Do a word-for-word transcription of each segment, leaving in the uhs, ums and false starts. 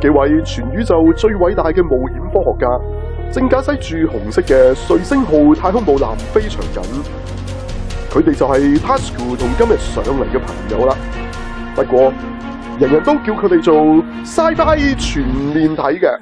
幾位全宇宙最偉大嘅冒險科學家，正駕駛住紅色嘅瑞星號太空母艦非常緊。佢哋就係 Tasuku 同今日上嚟嘅朋友啦。不過，人人都叫佢哋做 Sci-Fi 全面睇嘅。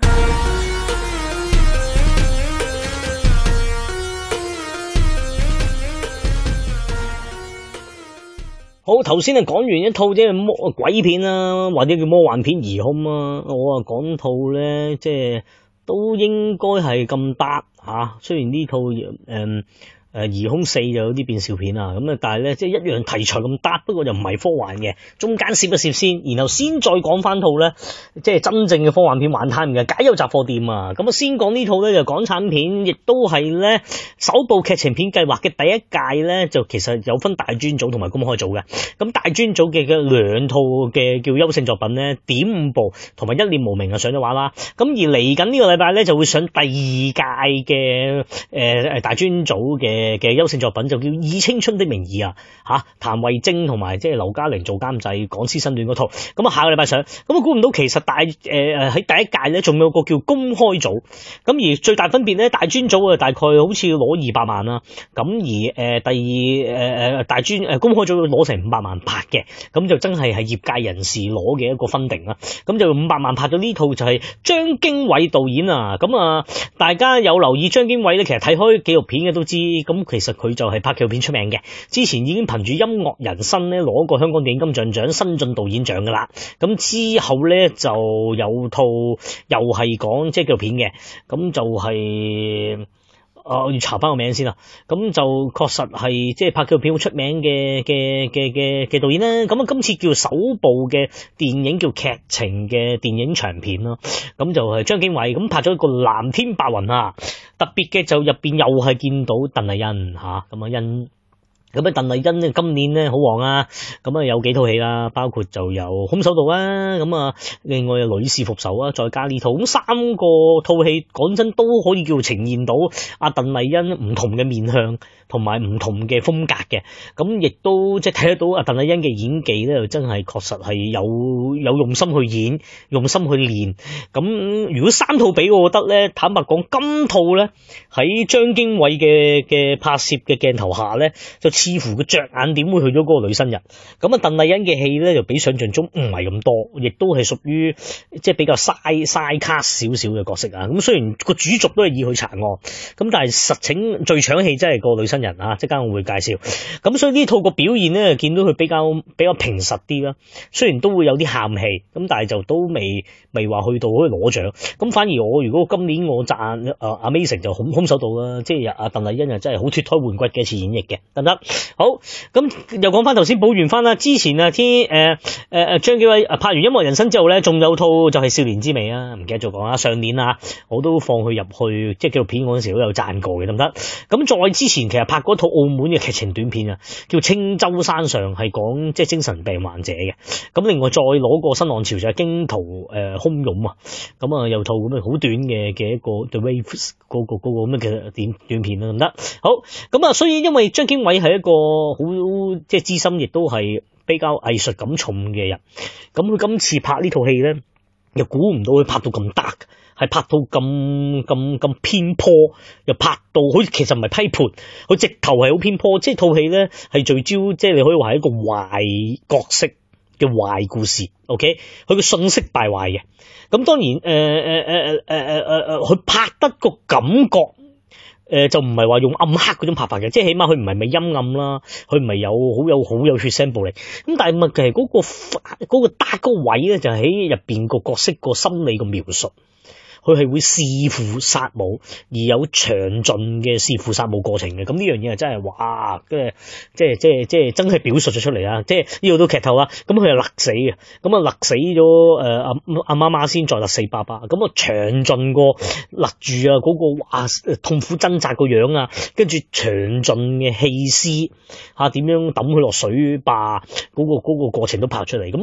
好，頭先啊講完一套即係魔鬼片啦，或者叫魔幻片疑空啊，我啊講套咧，即係都應該係咁得吓。雖然呢套誒誒、呃、疑空四就有啲變笑片啊，咁啊，但係咧即係一樣題材咁得，不過就唔係科幻嘅。中間攝一攝先，然後先再講翻套咧，即係真正嘅科幻片玩 time 嘅解憂雜貨店啊。咁啊，先講呢套咧就港產片，亦都係咧首部劇情片計劃嘅第一屆咧，就其實有分大專組同埋公開組嘅。咁大專組嘅嘅兩套嘅叫優勝作品咧，點五部同埋一念無明啊上咗畫啦。咁而嚟緊呢個禮拜咧就會上第二屆嘅誒誒大專組嘅嘅優勝作品，就叫《以青春的名義》啊吓，譚慧晶同埋即係劉嘉玲做監製，港師新戀嗰套。咁啊下個禮拜上，咁啊估唔到其實大誒誒喺第一屆咧仲有個叫公開組，咁而最大分別咧大專組啊大概好似攞二百萬啦，咁而誒、呃、第二誒誒大專誒公開組攞成五百萬拍嘅，咁就真係係業界人士攞嘅一個分定啦。咁就五百萬拍咗呢套就係張經緯導演啊，咁啊大家有留意張經緯咧，其實睇開紀錄片嘅都知，咁其實佢就係拍紀錄片出名嘅，之前已經憑住音樂人生咧攞過香港電影金像獎新晉導演獎噶啦，咁之後咧就有套又係講即係紀錄片嘅，咁就係、是。啊！我要查翻個名先啦。咁就確實係即係拍紀錄片好出名嘅嘅嘅嘅嘅導演啦。咁啊，今次叫首部嘅電影叫劇情嘅電影長片咯。咁就係張經緯咁拍咗一個藍天白雲啊。特別嘅就入邊又係見到鄧麗欣嚇，咁啊欣。咁啊，鄧麗欣咧今年咧好旺啊，咁啊有幾套戲啦，包括就有空手道啦，咁啊另外有女士復仇啊，再加呢套，咁三個套戲講真都可以叫呈現到阿鄧麗欣唔同嘅面向同埋唔同嘅風格嘅，咁亦都即係睇得到阿鄧麗欣嘅演技咧，真係確實係有有用心去演，用心去練。咁如果三套俾我覺得咧，坦白講，今套咧喺張經緯嘅嘅拍攝嘅鏡頭下咧，就似乎個着眼點會去咗嗰個女新人。咁啊，鄧麗欣嘅戲咧就比想象中唔係咁多，亦都係屬於即係比較嘥嘥卡少少嘅角色啊。咁雖然個主軸都係以佢查案，咁但係實情最搶戲真係個女新人啊！即刻我會介紹。咁所以呢套個表現咧，見到佢比較比較平實啲啦。雖然都會有啲喊戲，咁但係就都未未話去到可以攞獎。咁反而我如果今年我讚啊阿 Amazing 就空空手道啦，即係阿鄧麗欣啊真係好脫胎換骨嘅一次演繹嘅，得唔得？好，咁又講翻頭先補完翻啦。之前啊，啲誒誒誒張經緯拍完音樂人生之後咧，仲有套就係少年之美啊，唔記得咗講啦。上年啊，我都放佢入去即係紀錄片嗰陣時都有讚過嘅，得唔得？咁再之前其實拍嗰套澳門嘅劇情短片啊，叫《青洲山上》，係講即係精神病患者嘅。咁另外再攞個新浪潮就係驚濤誒洶湧啊，咁啊有套咁嘅好短嘅嘅一個 The Waves 嗰個嗰個咁嘅短短片啦，得唔得？好，咁啊，所以因為張經緯係一個好即係資深，亦都係比較藝術感重嘅人。咁佢今次拍呢套戲咧，又估唔到佢拍到咁 dark，係拍到咁咁咁偏頗，又拍到好似其實唔係批判，佢直頭係好偏頗。即係套戲咧係聚焦，即係你可以話係一個壞角色嘅壞故事。OK，佢個信息敗壞嘅。咁當然誒誒誒誒誒誒誒誒，佢拍得個感覺。誒、呃、就唔係話用暗黑嗰種拍法嘅，即係起碼佢唔係咪陰暗啦，佢唔係有好有好有血腥暴力。咁但係問題係嗰個嗰、嗰個打嗰個位咧，就喺入邊個角色個心理個描述。佢係會弒父殺母，而有詳盡嘅弒父殺母過程嘅。咁呢樣嘢係真係哇，即係即係即係即係真係表述咗出嚟啊！即係呢個都劇透啦。咁佢係勒死嘅，咁啊勒死咗誒阿阿媽媽先，再勒死爸爸。咁啊詳盡個勒住啊嗰個哇痛苦掙扎個樣啊，跟住詳盡嘅棄屍嚇點樣抌佢落水壩嗰個嗰個過程都拍出嚟。咁啊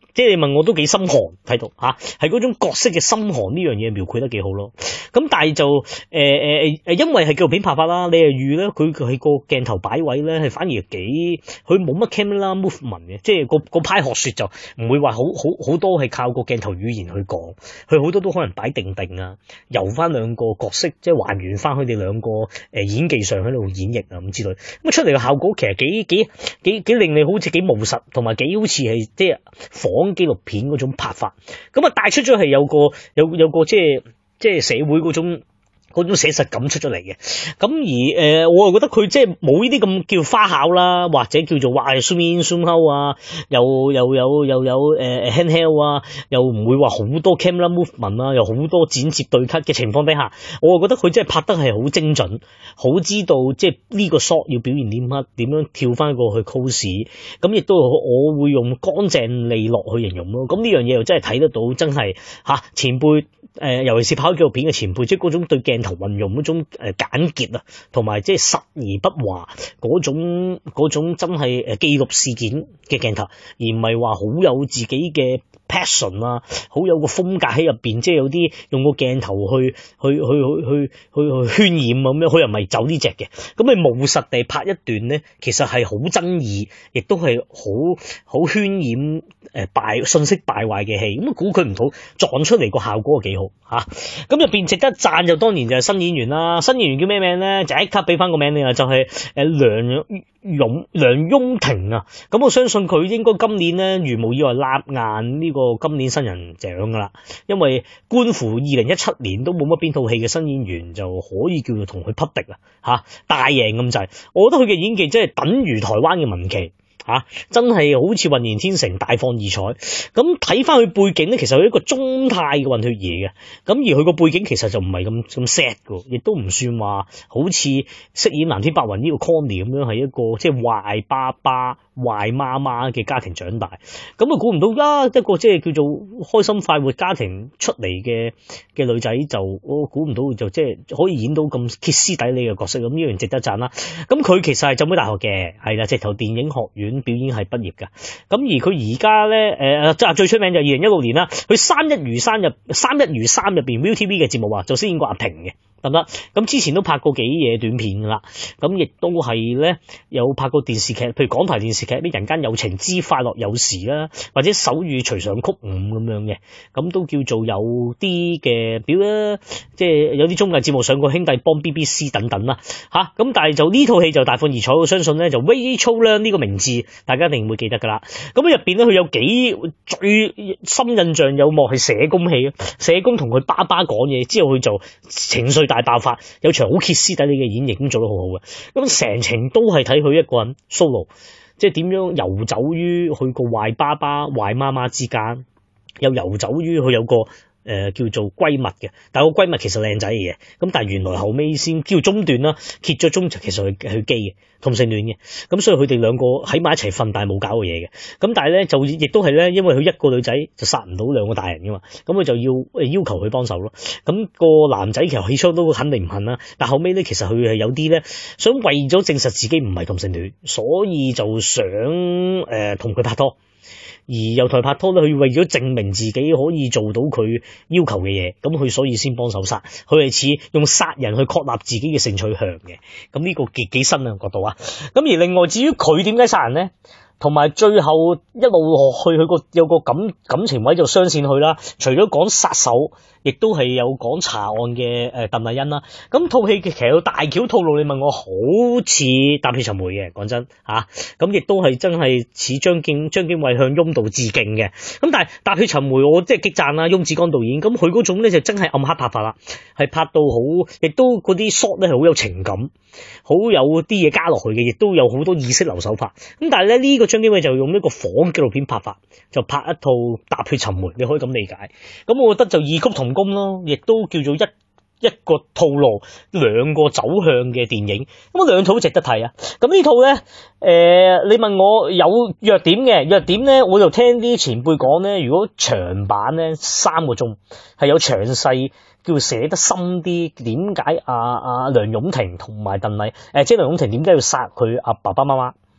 即係你問我都幾心寒睇到嚇，係嗰種角色嘅心寒呢樣嘢描繪得幾好咯。咁但係就誒誒誒，因為係紀錄片拍法啦，你係預咧佢佢個鏡頭擺位咧係反而幾，佢冇乜 camera movement 嘅，即係個個派學説就唔會話好好好多係靠個鏡頭語言去講，佢好多都可能擺定定啊，由翻兩個角色即係還原翻佢哋兩個誒演技上喺度演繹啊咁之類，咁出嚟嘅效果其實幾幾幾幾令你好似幾務實，同埋幾好似係即係仿紀錄片嗰種拍法，咁啊帶出咗係有個有有個即係即係社會嗰種嗰種寫實感出咗嚟嘅。咁而誒、呃，我又覺得佢即係冇呢啲咁叫花巧啦，或者叫做話 zoom in zoom out 啊，又又有又有誒 handheld 啊，又唔會話好多 camera movement 啊，又好多剪接對 cut 嘅情況底下，我又覺得佢真係拍得係好精準，好知道即係呢個 shot 要表現啲乜，點樣跳翻過去 close，咁亦都我會用乾淨利落去形容咯。咁呢樣嘢又真係睇得到，真係嚇、啊、前輩。誒、呃，尤其是拍紀錄片嘅前輩，即係嗰種對鏡頭運用嗰種誒、呃、簡潔啊，同埋即係實而不華嗰種嗰種真係誒記錄事件嘅鏡頭，而唔係話好有自己嘅 passion 啊，好有個風格喺入邊，即係有啲用個鏡頭去去去去去去去渲染咁樣，佢又唔係走呢隻嘅。咁你務實地拍一段咧，其實係好爭議，亦都係好好渲染誒、呃、敗信息敗壞嘅戲。咁估佢唔到撞出嚟個效果幾好。吓，咁入邊值得讚就當然就係新演員啦。新演員叫咩名咧？就即刻俾翻個名你啊，就係誒梁勇梁雍婷啊。咁我相信佢應該今年咧如無意外立硬呢個今年新人獎噶啦，因為觀乎二零一七年都冇乜邊套戲嘅新演員就可以叫做同佢匹敵啊。吓，大贏咁滯，我覺得佢嘅演技真係等於台灣嘅文琪。啊！真係好似渾然天成，大放異彩。咁睇翻佢背景咧，其實佢一個中態嘅混血兒嘅。咁而佢個背景其實就唔係咁咁 sad 嘅，亦都唔算話好似飾演藍天白雲呢個 Connie 咁樣係一個即係壞爸爸、壞媽媽嘅家庭長大。咁啊估唔到啦，一個即係叫做開心快活家庭出嚟嘅嘅女仔，就我估唔到就即係可以演到咁歇斯底里嘅角色。咁呢樣值得讚啦。咁佢其實係浸會大學嘅，係啦，直頭電影學院表演系畢業㗎。咁而佢而家咧誒即係最出名就二零一六年啦，佢三一如三入三一如三入邊 ViuTV 嘅節目啊，就飾演過阿平嘅。得唔得？咁之前都拍過幾嘢短片㗎啦，咁亦都係咧有拍過電視劇，譬如港台電視劇啲《人間有情之快樂有時》啦，或者手語隨上曲五咁樣嘅，咁都叫做有啲嘅表啦，即係有啲綜藝節目上過兄弟幫 B B C 等等啦，吓、啊、咁但係就呢套戲就大放異彩，我相信咧就 Rachel 咧呢個名字大家一定會記得㗎啦。咁入邊咧佢有幾最深印象有幕係社工戲啊，社工同佢爸爸講嘢之後佢就情緒大爆發，有場好歇斯底里嘅演繹，咁做得好好嘅。咁成程都係睇佢一個人 solo， 即係點樣遊走於佢個壞爸爸、壞媽媽之間，又遊走於佢有個誒、呃、叫做閨蜜嘅，但係個閨蜜其實靚仔嚟嘅，咁但係原來後尾先叫中段啦，揭咗盅就其實佢佢基嘅。同性戀嘅，咁所以佢哋兩個喺埋一齊瞓，但係冇搞過嘢嘅。咁但係咧就亦都係咧，因為佢一個女仔就殺唔到兩個大人噶嘛，咁佢就要要求佢幫手咯。咁、個男仔其實起初都肯定唔肯啦，但後尾咧其實佢係有啲咧想為咗證實自己唔係同性戀，所以就想誒同佢拍拖。而由台拍拖咧，佢為咗證明自己可以做到佢要求嘅嘢，咁佢所以先幫手殺。佢係似用殺人去確立自己嘅性取向嘅。咁呢個幾幾新嘅角度啊！咁而另外至於佢點解殺人咧？同埋最後一路去佢個有個感感情位就雙線去啦。除咗講殺手，亦都係有講查案嘅誒鄧麗欣啦。咁套戲其實有大橋套路，你問我好似踏血尋梅嘅，講真嚇。咁亦都係真係似張敬張經緯向翁導致敬嘅。咁但係踏血尋梅我即係激讚啦，翁子光導演。咁佢嗰種咧就真係暗黑拍法啦，係拍到好，亦都嗰啲 shot 咧係好有情感，好有啲嘢加落去嘅，亦都有好多意識流手法。咁但係咧呢個張經緯就用一個仿紀錄片拍法，就拍一套踏血尋梅，你可以咁理解。咁我覺得就異曲同工咯，亦都叫做一一個套路兩個走向嘅電影。咁兩套都值得睇啊。咁呢套咧，誒、呃，你問我有弱點嘅弱點咧，我就聽啲前輩講咧，如果長版咧三個鐘係有詳細叫寫得深啲，點解阿阿梁雍婷同埋鄧麗誒，即係梁雍婷點解要殺佢阿爸爸媽媽？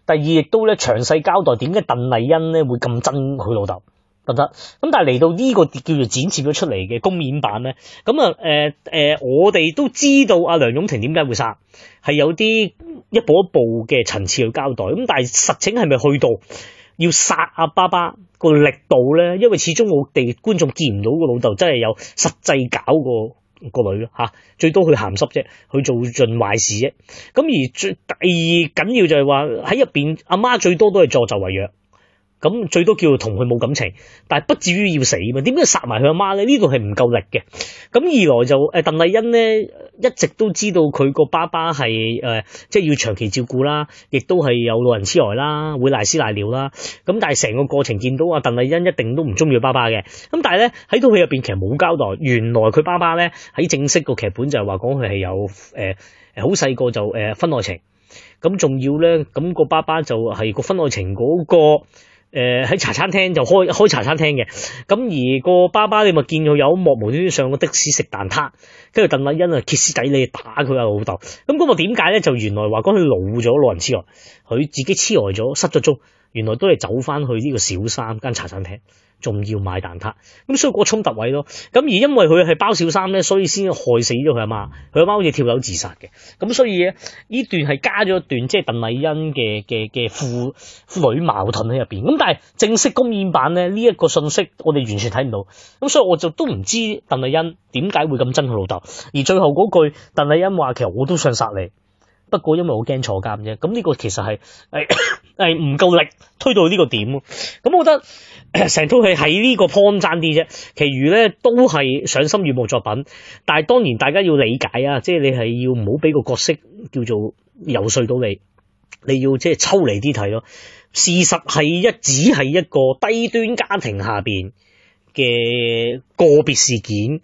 第二亦都咧詳細交代點解鄧麗欣咧會咁憎佢老豆。得唔得？咁但係嚟到呢個叫做展示咗出嚟嘅公演版咧，咁啊誒誒，我哋都知道阿梁雍婷點解會殺，係有啲一步一步嘅層次去交代。咁但係實情係咪去到要殺阿爸爸個力度咧？因為始終我哋觀眾見唔到個老豆真係有實際搞過個女咯嚇，最多去鹹濕啫，去做盡壞事啫。咁而最第二緊要就係話喺入邊，阿媽最多都係助紂為虐。咁最多叫做同佢冇感情，但係不至於要死嘛？點解殺埋佢阿媽咧？呢度係唔夠力嘅。咁二來就誒鄧麗欣咧一直都知道佢個爸爸係誒、呃、即係要長期照顧啦，亦都係有老人痴呆啦，會賴屎賴尿啦。咁但係成個過程見到阿鄧麗欣一定都唔中意佢爸爸嘅。咁但係咧喺套戲入邊其實冇交代，原來佢爸爸咧喺正式個劇本就係話講佢係有誒誒好細個就誒婚外情。咁仲要咧咁個爸爸就係個婚外情嗰、那個。誒喺、呃、茶餐廳就開開茶餐廳嘅，咁而個爸爸你咪見佢有一幕無端端上個的士食蛋撻，跟住鄧麗欣啊歇斯底里打佢阿老豆，咁嗰個點解咧？就原來話講佢老咗老人痴呆，佢自己痴呆咗失咗蹤，原來都係走翻去呢個小三間茶餐廳，仲要買蛋撻，咁所以嗰個衝突位咯。咁而因為佢係包小三咧，所以先害死咗佢阿媽，佢阿媽好似跳樓自殺嘅。咁所以咧呢段係加咗一段即係鄧麗欣嘅嘅嘅父父女矛盾喺入邊。咁但係正式公演版咧呢一個信息我哋完全睇唔到，咁所以我就都唔知鄧麗欣點解會咁憎佢老豆。而最後嗰句鄧麗欣話其實我都想殺你，不過因為我驚坐監啫。咁呢個其實係係係唔夠力推到呢個點咯。咁我覺得成套戲喺呢個 point 爭啲啫，其餘咧都係賞心悅目作品。但係當然大家要理解啊，即係你係要唔好俾個角色叫做游說到你，你要即係抽離啲睇咯。事實係一只係一個低端家庭下邊嘅個別事件，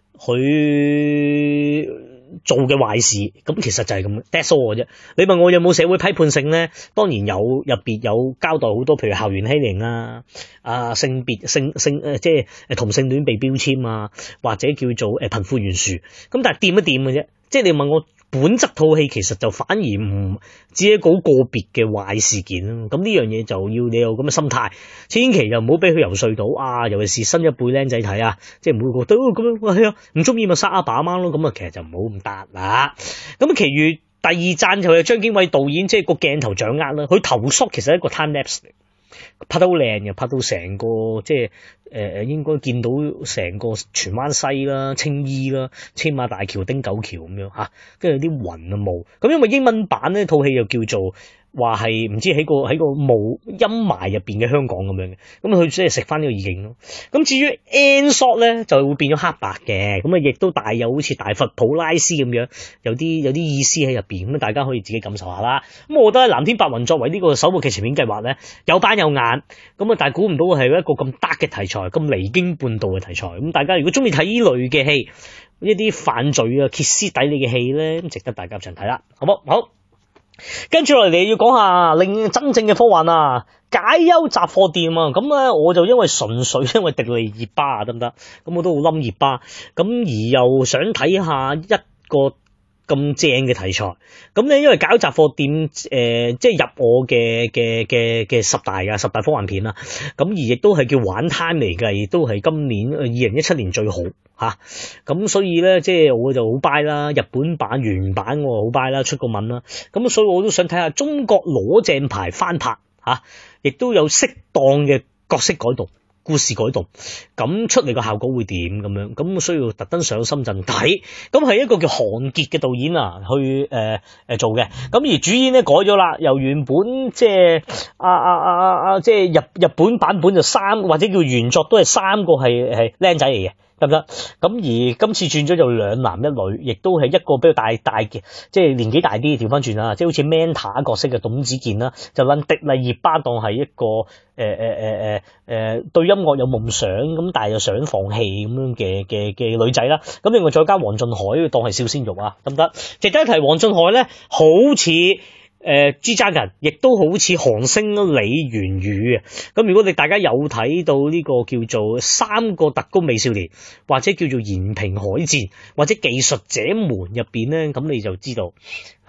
佢做嘅壞事，咁其實就係咁 that's all 嘅啫。你問我有冇社會批判性咧？當然有，入邊有交代好多，譬如校園欺凌啊、啊性別性性誒，即係誒同性戀被標籤啊，或者叫做誒貧富懸殊。咁但係掂一掂嘅啫。即係你問我本質套戲其實就反而唔只係一個好個別嘅壞事件咯。咁呢樣嘢就要你有咁嘅心態，千祈就唔好俾佢游說到啊！尤其是新一輩僆仔睇啊，即係唔會覺得咁樣係啊，唔中意咪殺阿爸阿媽咯。咁啊，其實就唔好咁得啦。咁其餘第二讚就係張經緯導演，即係個鏡頭掌握啦。佢投縮其實係一個 time lapse 嚟。拍得好靚嘅，拍到成個即係誒誒，應該見到成個荃灣西啦、青衣啦、青馬大橋、汀九橋咁樣吓，跟住啲雲啊霧。咁因為英文版呢套戲又叫做話係唔知喺個喺個霧陰霾入邊嘅香港咁樣嘅，咁佢即係食翻呢個意境咯。咁至於 end shot 咧就會變咗黑白嘅，咁啊亦都大有好似大佛普拉斯咁樣，有啲有啲意思喺入邊，咁啊大家可以自己感受下啦。咁我覺得藍天白雲作為呢個首部劇情片計劃咧，有板有眼，咁啊但係估唔到係一個咁 dark 嘅題材，咁離經叛道嘅題材。咁大家如果中意睇呢類嘅戲，一啲犯罪啊歇斯底里嘅戲咧，咁值得大家入場睇啦，好冇？好。跟住落嚟要講下另真正嘅科幻啊，解憂雜貨店啊，咁咧我就因為純粹因為迪麗熱巴啊，得唔得？咁我都好冧熱巴，咁而又想睇下一個咁正嘅題材，咁咧因為解憂雜貨店誒、呃，即係入我嘅嘅嘅嘅十大啊十大科幻片啦，咁而亦都係叫玩攤嚟嘅，亦都係今年二零一七年最好吓，咁、啊、所以咧即係我就好 buy 啦，日本版原版我好 buy 啦，出個文啦，咁所以我都想睇下中國攞正牌翻拍吓，亦、啊、都有適當嘅角色改動。故事改動，咁出嚟個效果會點咁樣？咁需要特登上深圳睇，咁係一個叫韓傑嘅導演啊，去誒誒、呃、做嘅。咁而主演咧改咗啦，由原本即係啊啊啊啊啊，即係日日本版本就三或者叫原作都係三個係係僆仔嚟嘅。得唔得？咁而今次轉咗就兩男一女，亦都係一個比較大大嘅，即係年紀大啲，調翻轉啦，即係好似 Manta 角色嘅董子健啦，就撚迪麗熱巴當係一個誒誒誒誒誒對音樂有夢想咁，但係又想放棄咁樣嘅嘅嘅女仔啦。咁另外再加黃俊海當係小鮮肉啊，得唔得？值得一提，黃俊海咧好似。誒 G Dragon 亦都好似韓星李元宇啊，咁如果你大家有睇到呢個叫做三個特工美少年，或者叫做延平海戰，或者技術者們入邊咧，咁你就知道吓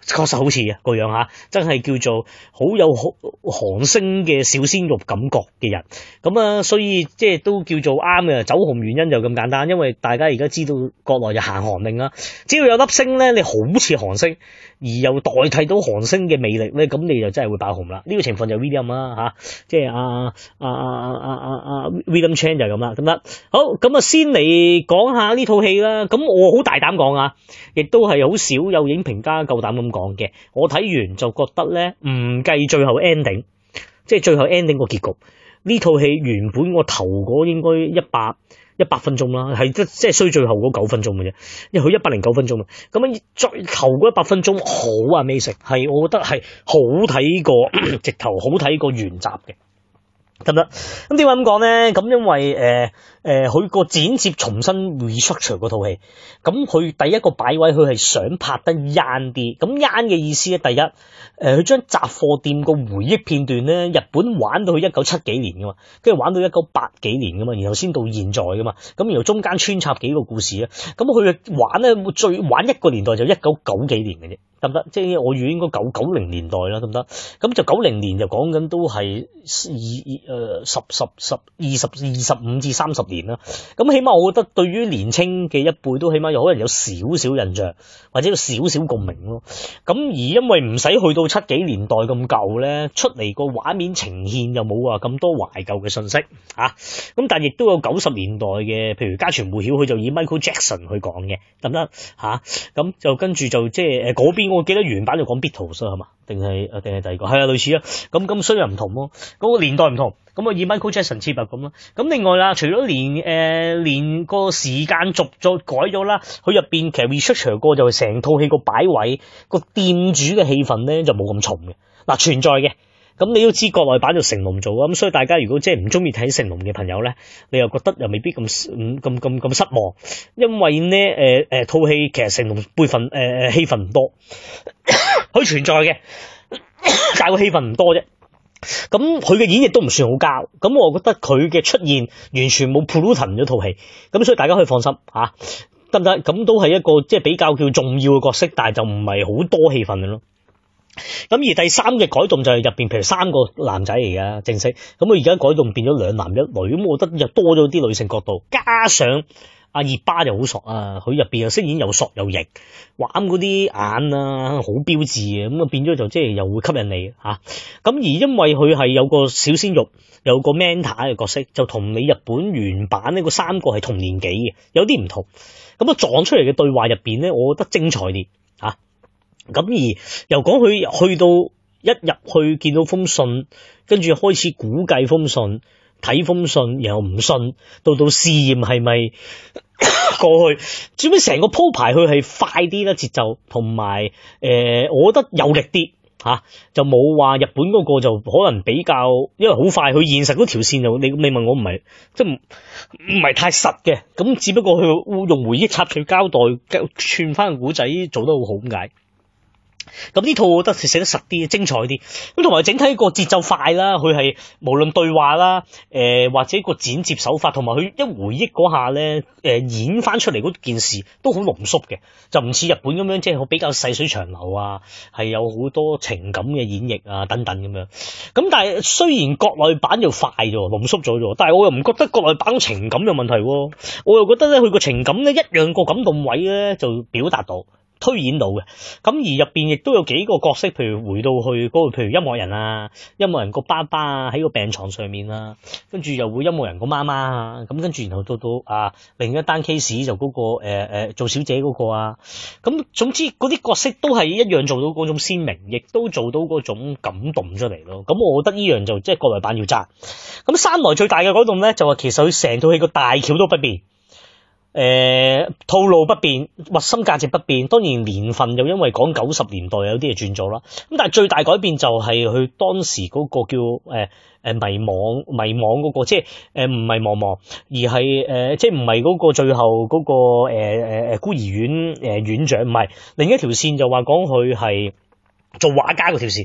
確實好似啊個樣嚇，真係叫做好有韓星嘅小鮮肉感覺嘅人。咁啊，所以即係都叫做啱嘅。走紅原因就咁簡單，因為大家而家知道國內就行韓令啦，只要有粒星咧，你好似韓星，而又代替到韓星嘅魅力咧，咁你就真係會爆紅啦。呢、這個情況就 William 啦嚇，即係阿阿阿阿阿阿阿 William Chan 就係咁啦，咁得好咁啊，先嚟講下呢套戲啦。咁我好大膽講啊，亦都係好少有影評家夠膽咁講嘅。我睇完就覺得咧，唔計最後 ending， 即係最後 ending 個結局，呢套戲原本我投嗰應該一百一百分鐘啦，係即即係衰最後嗰九分鐘嘅啫，因為佢一百零九分鐘啊。咁樣再頭嗰一百分鐘好 amazing， 係我覺得係好睇過直頭好睇過原集嘅。得唔得？咁點解咁講咧？咁因為誒誒，佢、呃、個剪接重新 restructure 嗰套戲，咁佢第一個擺位佢係想拍得 young 啲。咁 young 嘅意思咧，第一誒，佢、呃、將雜貨店個回憶片段咧，日本玩到去一九七幾年噶嘛，跟住玩到一九八幾年噶嘛，然後先到現在噶嘛。咁然後中間穿插幾個故事啊，咁佢玩咧最玩一個年代就一九九幾年嘅啫。得唔得？即係我預應該九九零年代啦，得唔得？咁就九零年就講緊都係二誒十十十二十二十五至三十年啦。咁起碼我覺得對於年青嘅一輩都起碼有可能有少少印象，或者有少少共鳴咯。咁而因為唔使去到七幾年代咁舊咧，出嚟個畫面呈現又冇話咁多懷舊嘅信息嚇。咁、啊、但係亦都有九十年代嘅，譬如家傳戶曉，佢就以 Michael Jackson 去講嘅，得唔得嚇？咁、啊、就跟住就即係誒嗰邊。我記得原版就講 Beatles 係嘛？定係誒定係第二個？係啊，類似啊。咁咁雖然唔同咯，嗰、那個年代唔同。咁啊，以 Michael Jackson 切入咁咯。咁另外啦，除咗連誒、呃、連個時間續再改咗啦，佢入邊其實 restructure 過就係成套戲個擺位個店主嘅氣氛咧就冇咁重嘅。嗱、啊、存在嘅。咁你都知國內版就成龍做啊，咁所以大家如果即係唔中意睇成龍嘅朋友咧，你又覺得又未必咁咁咁咁失望，因為咧誒誒套戲其實成龍輩份誒誒戲份唔多，佢存在嘅，但係個戲份唔多啫。咁佢嘅演繹都唔算好膠，咁我覺得佢嘅出現完全冇 Pluton 咗套戲，咁所以大家可以放心嚇，得唔得？咁都係一個即係比較叫重要嘅角色，但係就唔係好多戲份嘅咯。咁而第三嘅改動就係入邊，譬如三個男仔嚟噶正式，咁佢而家改動變咗兩男一女，咁我覺得又多咗啲女性角度，加上阿熱巴就好索啊，佢入邊又飾演又索又型，玩嗰啲眼啊好標緻嘅，咁啊變咗就即係又會吸引你吓。咁、啊、而因為佢係有個小鮮肉，有個 Manta 嘅角色，就同你日本原版呢個三個係同年紀嘅，有啲唔同。咁啊撞出嚟嘅對話入邊咧，我覺得精彩啲吓。咁、啊、而又講佢去到一入去見到封信，跟住開始估計封信。睇封信，然後唔信，到到試驗係咪過去，最尾成個鋪排佢係快啲啦，節奏同埋誒，我覺得有力啲吓、啊，就冇話日本嗰個就可能比較，因為好快，佢現實嗰條線就你你問我唔係，即係唔唔係太實嘅，咁只不過佢用回憶插敘交代，串翻個古仔做得好好咁解。咁呢套我覺得寫得實啲，精彩啲。咁同埋整體個節奏快啦，佢係無論對話啦，誒、呃、或者個剪接手法，同埋佢一回憶嗰下咧，誒、呃、演翻出嚟嗰件事都好濃縮嘅，就唔似日本咁樣，即係比較細水長流啊，係有好多情感嘅演繹啊等等咁樣。咁但係雖然國內版就快咗，濃縮咗咗，但係我又唔覺得國內版情感有問題喎，我又覺得咧佢個情感咧一樣個感動位咧就表達到。推演到嘅，咁而入邊亦都有幾個角色，譬如回到去嗰個，譬如音樂人啊，音樂人個爸爸啊喺個病床上面啊，跟住又會音樂人個媽媽啊，咁跟住然後到到啊另一單 case 就嗰、嗰個誒誒、呃、做小姐嗰個啊，咁總之嗰啲角色都係一樣做到嗰種鮮明，亦都做到嗰種感動出嚟咯。咁我覺得呢樣就即係國內版要揸。咁三來最大嘅改動咧，就係其實佢成套戲個大橋都不變。誒、呃，套路不變，核心價值不變，當然年份就因為講九十年代有啲嘢轉咗啦。咁但係最大改變就係佢當時嗰個叫誒誒、呃、迷惘迷惘嗰、嗰個，即係誒唔係茫茫，而係誒、呃、即係唔係嗰個最後嗰、嗰個誒誒誒孤兒院誒、呃、院長，唔係另一條線就話講佢係做畫家嗰條線。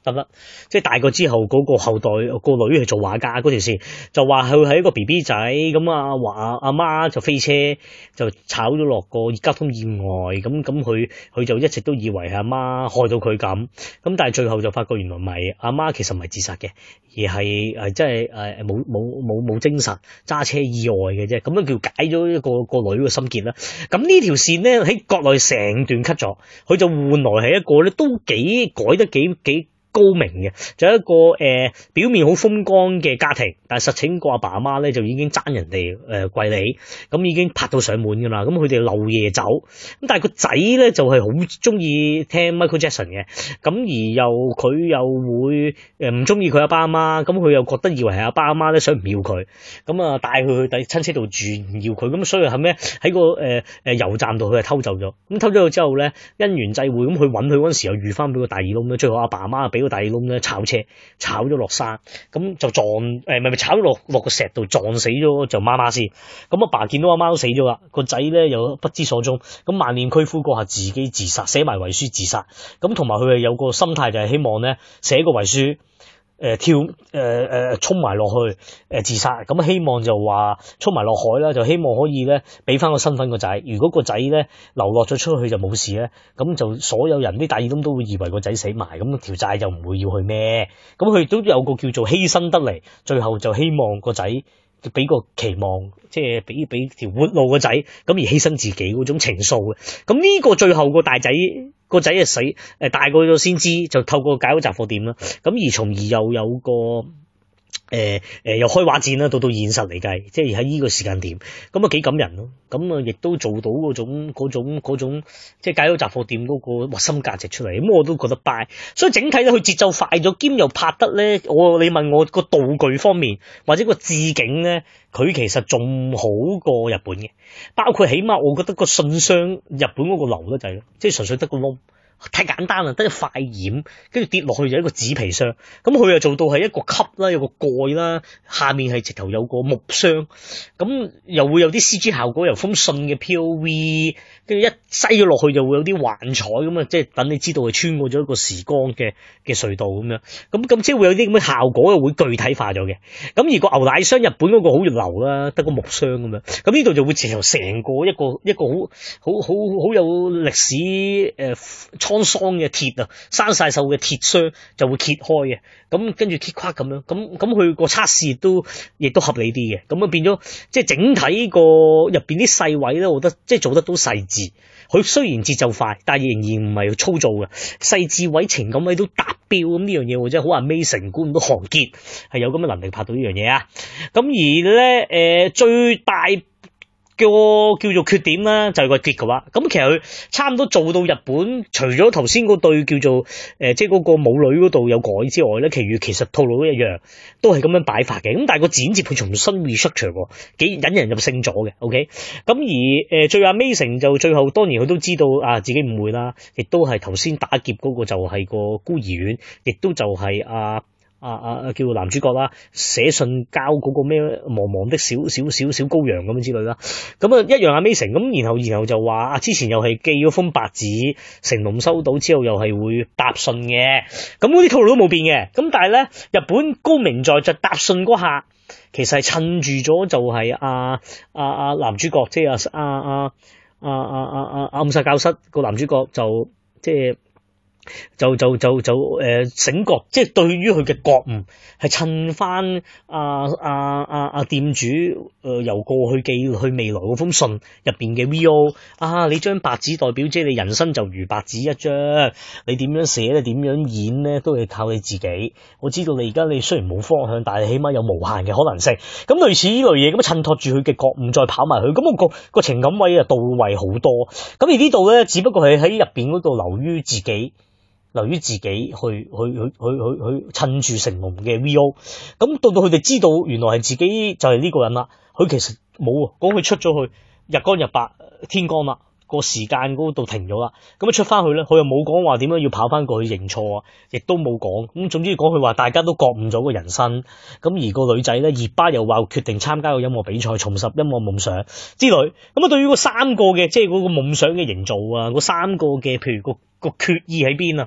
得唔得？即係大個之後嗰個後代個女係做畫家嗰條線，就話佢係一個 B B 仔咁啊，話阿媽就飛車就炒咗落個交通意外，咁咁佢佢就一直都以為係阿媽害到佢咁，咁但係最後就發覺原來唔係，阿媽其實唔係自殺嘅，而係誒即係誒冇冇冇冇精神揸車意外嘅啫，咁樣叫解咗一個個女嘅心結啦。咁呢條線咧喺國內成段 cut 咗，佢就換來係一個咧都幾改得幾幾高明嘅，就一個誒、呃、表面好風光嘅家庭，但係實情個阿爸阿媽咧就已經爭人哋誒貴利，咁已經拍到上門噶啦，咁佢哋漏夜走，咁但係個仔咧就係好中意聽 Michael Jackson 嘅，咁而又佢又會誒唔中意佢阿爸阿媽，咁佢又覺得以為係阿爸阿媽咧想唔要佢，咁啊帶佢去第親戚度住唔要佢，咁所以後尾喺個誒誒油站度佢係偷走咗，咁偷咗之後咧因緣際會咁去揾佢嗰陣時又遇翻俾個大耳窿咧，最後阿爸阿媽俾個大耳窿咧炒車炒咗落山，咁就撞誒唔係咪炒咗落落個石度撞死咗就媽媽先，咁阿爸見到阿媽都死咗啦，個仔咧又不知所蹤，咁萬念俱灰嗰下自己自殺，寫埋遺書自殺，咁同埋佢係有個心態就係希望咧寫個遺書。誒、呃、跳誒誒衝埋落去誒、呃、自殺，咁希望就話衝埋落海啦，就希望可以咧俾翻個身份個仔。如果個仔咧流落咗出去就冇事咧，咁就所有人啲大耳窿都會以為個仔死埋，咁條債就唔會要去孭。咁佢都有個叫做犧牲得嚟，最後就希望個仔俾個期望，即係俾俾條活路個仔，咁而犧牲自己嗰種情愫嘅。咁呢個最後個大仔。個仔啊死，誒大個咗先知，就透過搞雜貨店啦，咁而從而又有個誒誒、呃、又開畫展啦，到到現實嚟計，即係喺呢個時間點，咁啊幾感人咯，咁啊亦都做到嗰種嗰種嗰種即係搞咗雜貨店嗰個核心價值出嚟，咁我都覺得 buy，所以整體咧佢節奏快咗，兼又拍得咧，我你問我個道具方面或者個置景咧，佢其實仲好過日本嘅，包括起碼我覺得個信箱日本嗰個流得滯咯，即係純粹得個窿。太簡單啦，得一塊掩，跟住跌落去就一個紙皮箱，咁佢又做到係一個吸啦，有個蓋啦，下面係直頭有個木箱，咁又會有啲 C G 效果，由封信嘅 P O V， 跟住一篩咗落去就會有啲幻彩咁啊，即係等你知道係穿過咗一個時光嘅嘅隧道咁樣，咁咁即係會有啲咁嘅效果，又會具體化咗嘅。咁而個牛奶箱日本嗰個好流啦，得個木箱咁樣，咁呢度就會直頭成個一個一個好好好好有歷史誒。呃滄桑嘅鐵啊，生晒鏽嘅鐵箱就會揭開嘅，咁跟住揭框咁樣，咁咁佢個測試亦都亦都合理啲嘅，咁啊變咗即係整體個入邊啲細位咧，我覺得即係做得都細緻。佢雖然節奏快，但係仍然唔係粗糙嘅，細緻位、情感位都達標。咁呢樣嘢我真係好 amazing，估唔到韓傑係有咁嘅能力拍到呢樣嘢啊！咁而咧誒、呃、最大個叫做缺點啦，就係個結局啦。咁其實佢差唔多做到日本，除咗頭先嗰對叫做誒、呃，即係嗰個母女嗰度有改之外咧，其餘其實套路都一樣，都係咁樣擺法嘅。咁但係個剪接佢重新 restructure，幾引人入勝咗嘅。OK，咁而誒、呃、最 amazing 就最後當然佢都知道啊自己誤會啦，亦都係頭先打劫嗰個就係個孤兒院，亦都就係啊。啊啊叫男主角啦，寫信交嗰個咩茫茫的小小小小羔羊咁樣之類啦，咁啊一樣阿 Mason 咁，然後然後就話啊之前又係寄咗封白紙，成龍收到之後又係會答信嘅，咁嗰啲套路都冇變嘅，咁但係咧日本高明在就答信嗰下，其實係趁住咗就係阿阿阿男主角即係阿阿阿阿阿阿阿暗殺教室個男主角就即係。就就就就誒、呃、醒覺，即係對於佢嘅覺悟係趁翻阿阿阿阿店主誒、呃、由過去寄去未來嗰封信入邊嘅 V O 啊，你張白紙代表即係你人生就如白紙一張，你點樣寫咧，點樣演咧，都係靠你自己。我知道你而家你雖然冇方向，但係起碼有無限嘅可能性。咁類似呢類嘢咁襯托住佢嘅覺悟，再跑埋去，咁我個個情感位啊到位好多。咁而呢度咧，只不過係喺入邊嗰度留於自己。留於自己去去去去去去趁住成龍嘅 V O， 咁到到佢哋知道原來係自己就係呢個人啦，佢其實冇啊，講佢出咗去日光日白天光啦，個時間嗰度停咗啦，咁一出翻去咧，佢又冇講話點樣要跑翻過去認錯啊，亦都冇講，咁總之講佢話大家都覺悟咗個人生，咁而個女仔咧熱巴又話決定參加個音樂比賽，重拾音樂夢想之類，咁啊對於嗰三個嘅即係嗰個夢想嘅營造啊，嗰三個嘅譬如個個決意喺邊啊？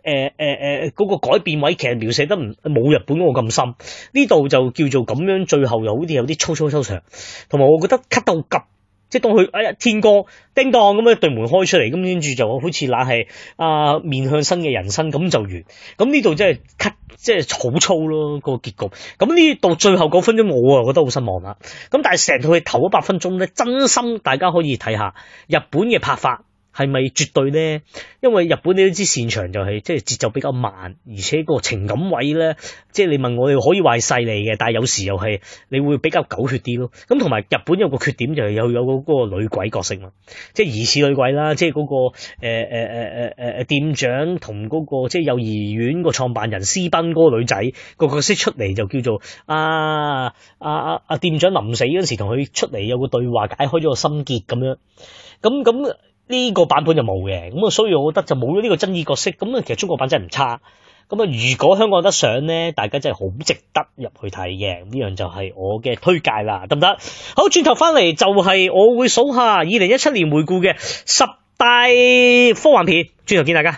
誒誒誒嗰個改變位其實描寫得唔冇日本嗰個咁深，呢度就叫做咁樣，最後又好似有啲粗粗收場，同埋我覺得 cut 到急。即係當佢哎呀天光叮當咁樣對門開出嚟，咁跟住就好似那係啊面向新嘅人生咁就完。咁呢度真係 cut 即係好粗咯個結局。咁呢到最後九分鐘我啊覺得好失望啦。咁但係成套戲頭一百分鐘咧，真心大家可以睇下日本嘅拍法。係咪絕對咧？因為日本你都知擅長就係即係節奏比較慢，而且個情感位咧，即係你問我哋可以話係細膩嘅，但係有時又係你會比較狗血啲咯。咁同埋日本有個缺點就係有有嗰個女鬼角色嘛，即係疑似女鬼啦，即係嗰、嗰個誒誒誒誒誒店長同嗰、嗰個即係幼兒園個創辦人私奔嗰個女仔個角色出嚟就叫做啊啊啊啊店長臨死嗰時同佢出嚟有個對話，解開咗個心結咁樣，咁咁。呢個版本就冇嘅，咁啊，所以我覺得就冇咗呢個爭議角色。咁啊，其實中國版真係唔差。咁啊，如果香港有得上咧，大家真係好值得入去睇嘅。呢樣就係我嘅推介啦，得唔得？好，轉頭翻嚟就係我會數下二零一七年回顧嘅十大科幻片。轉頭見大家。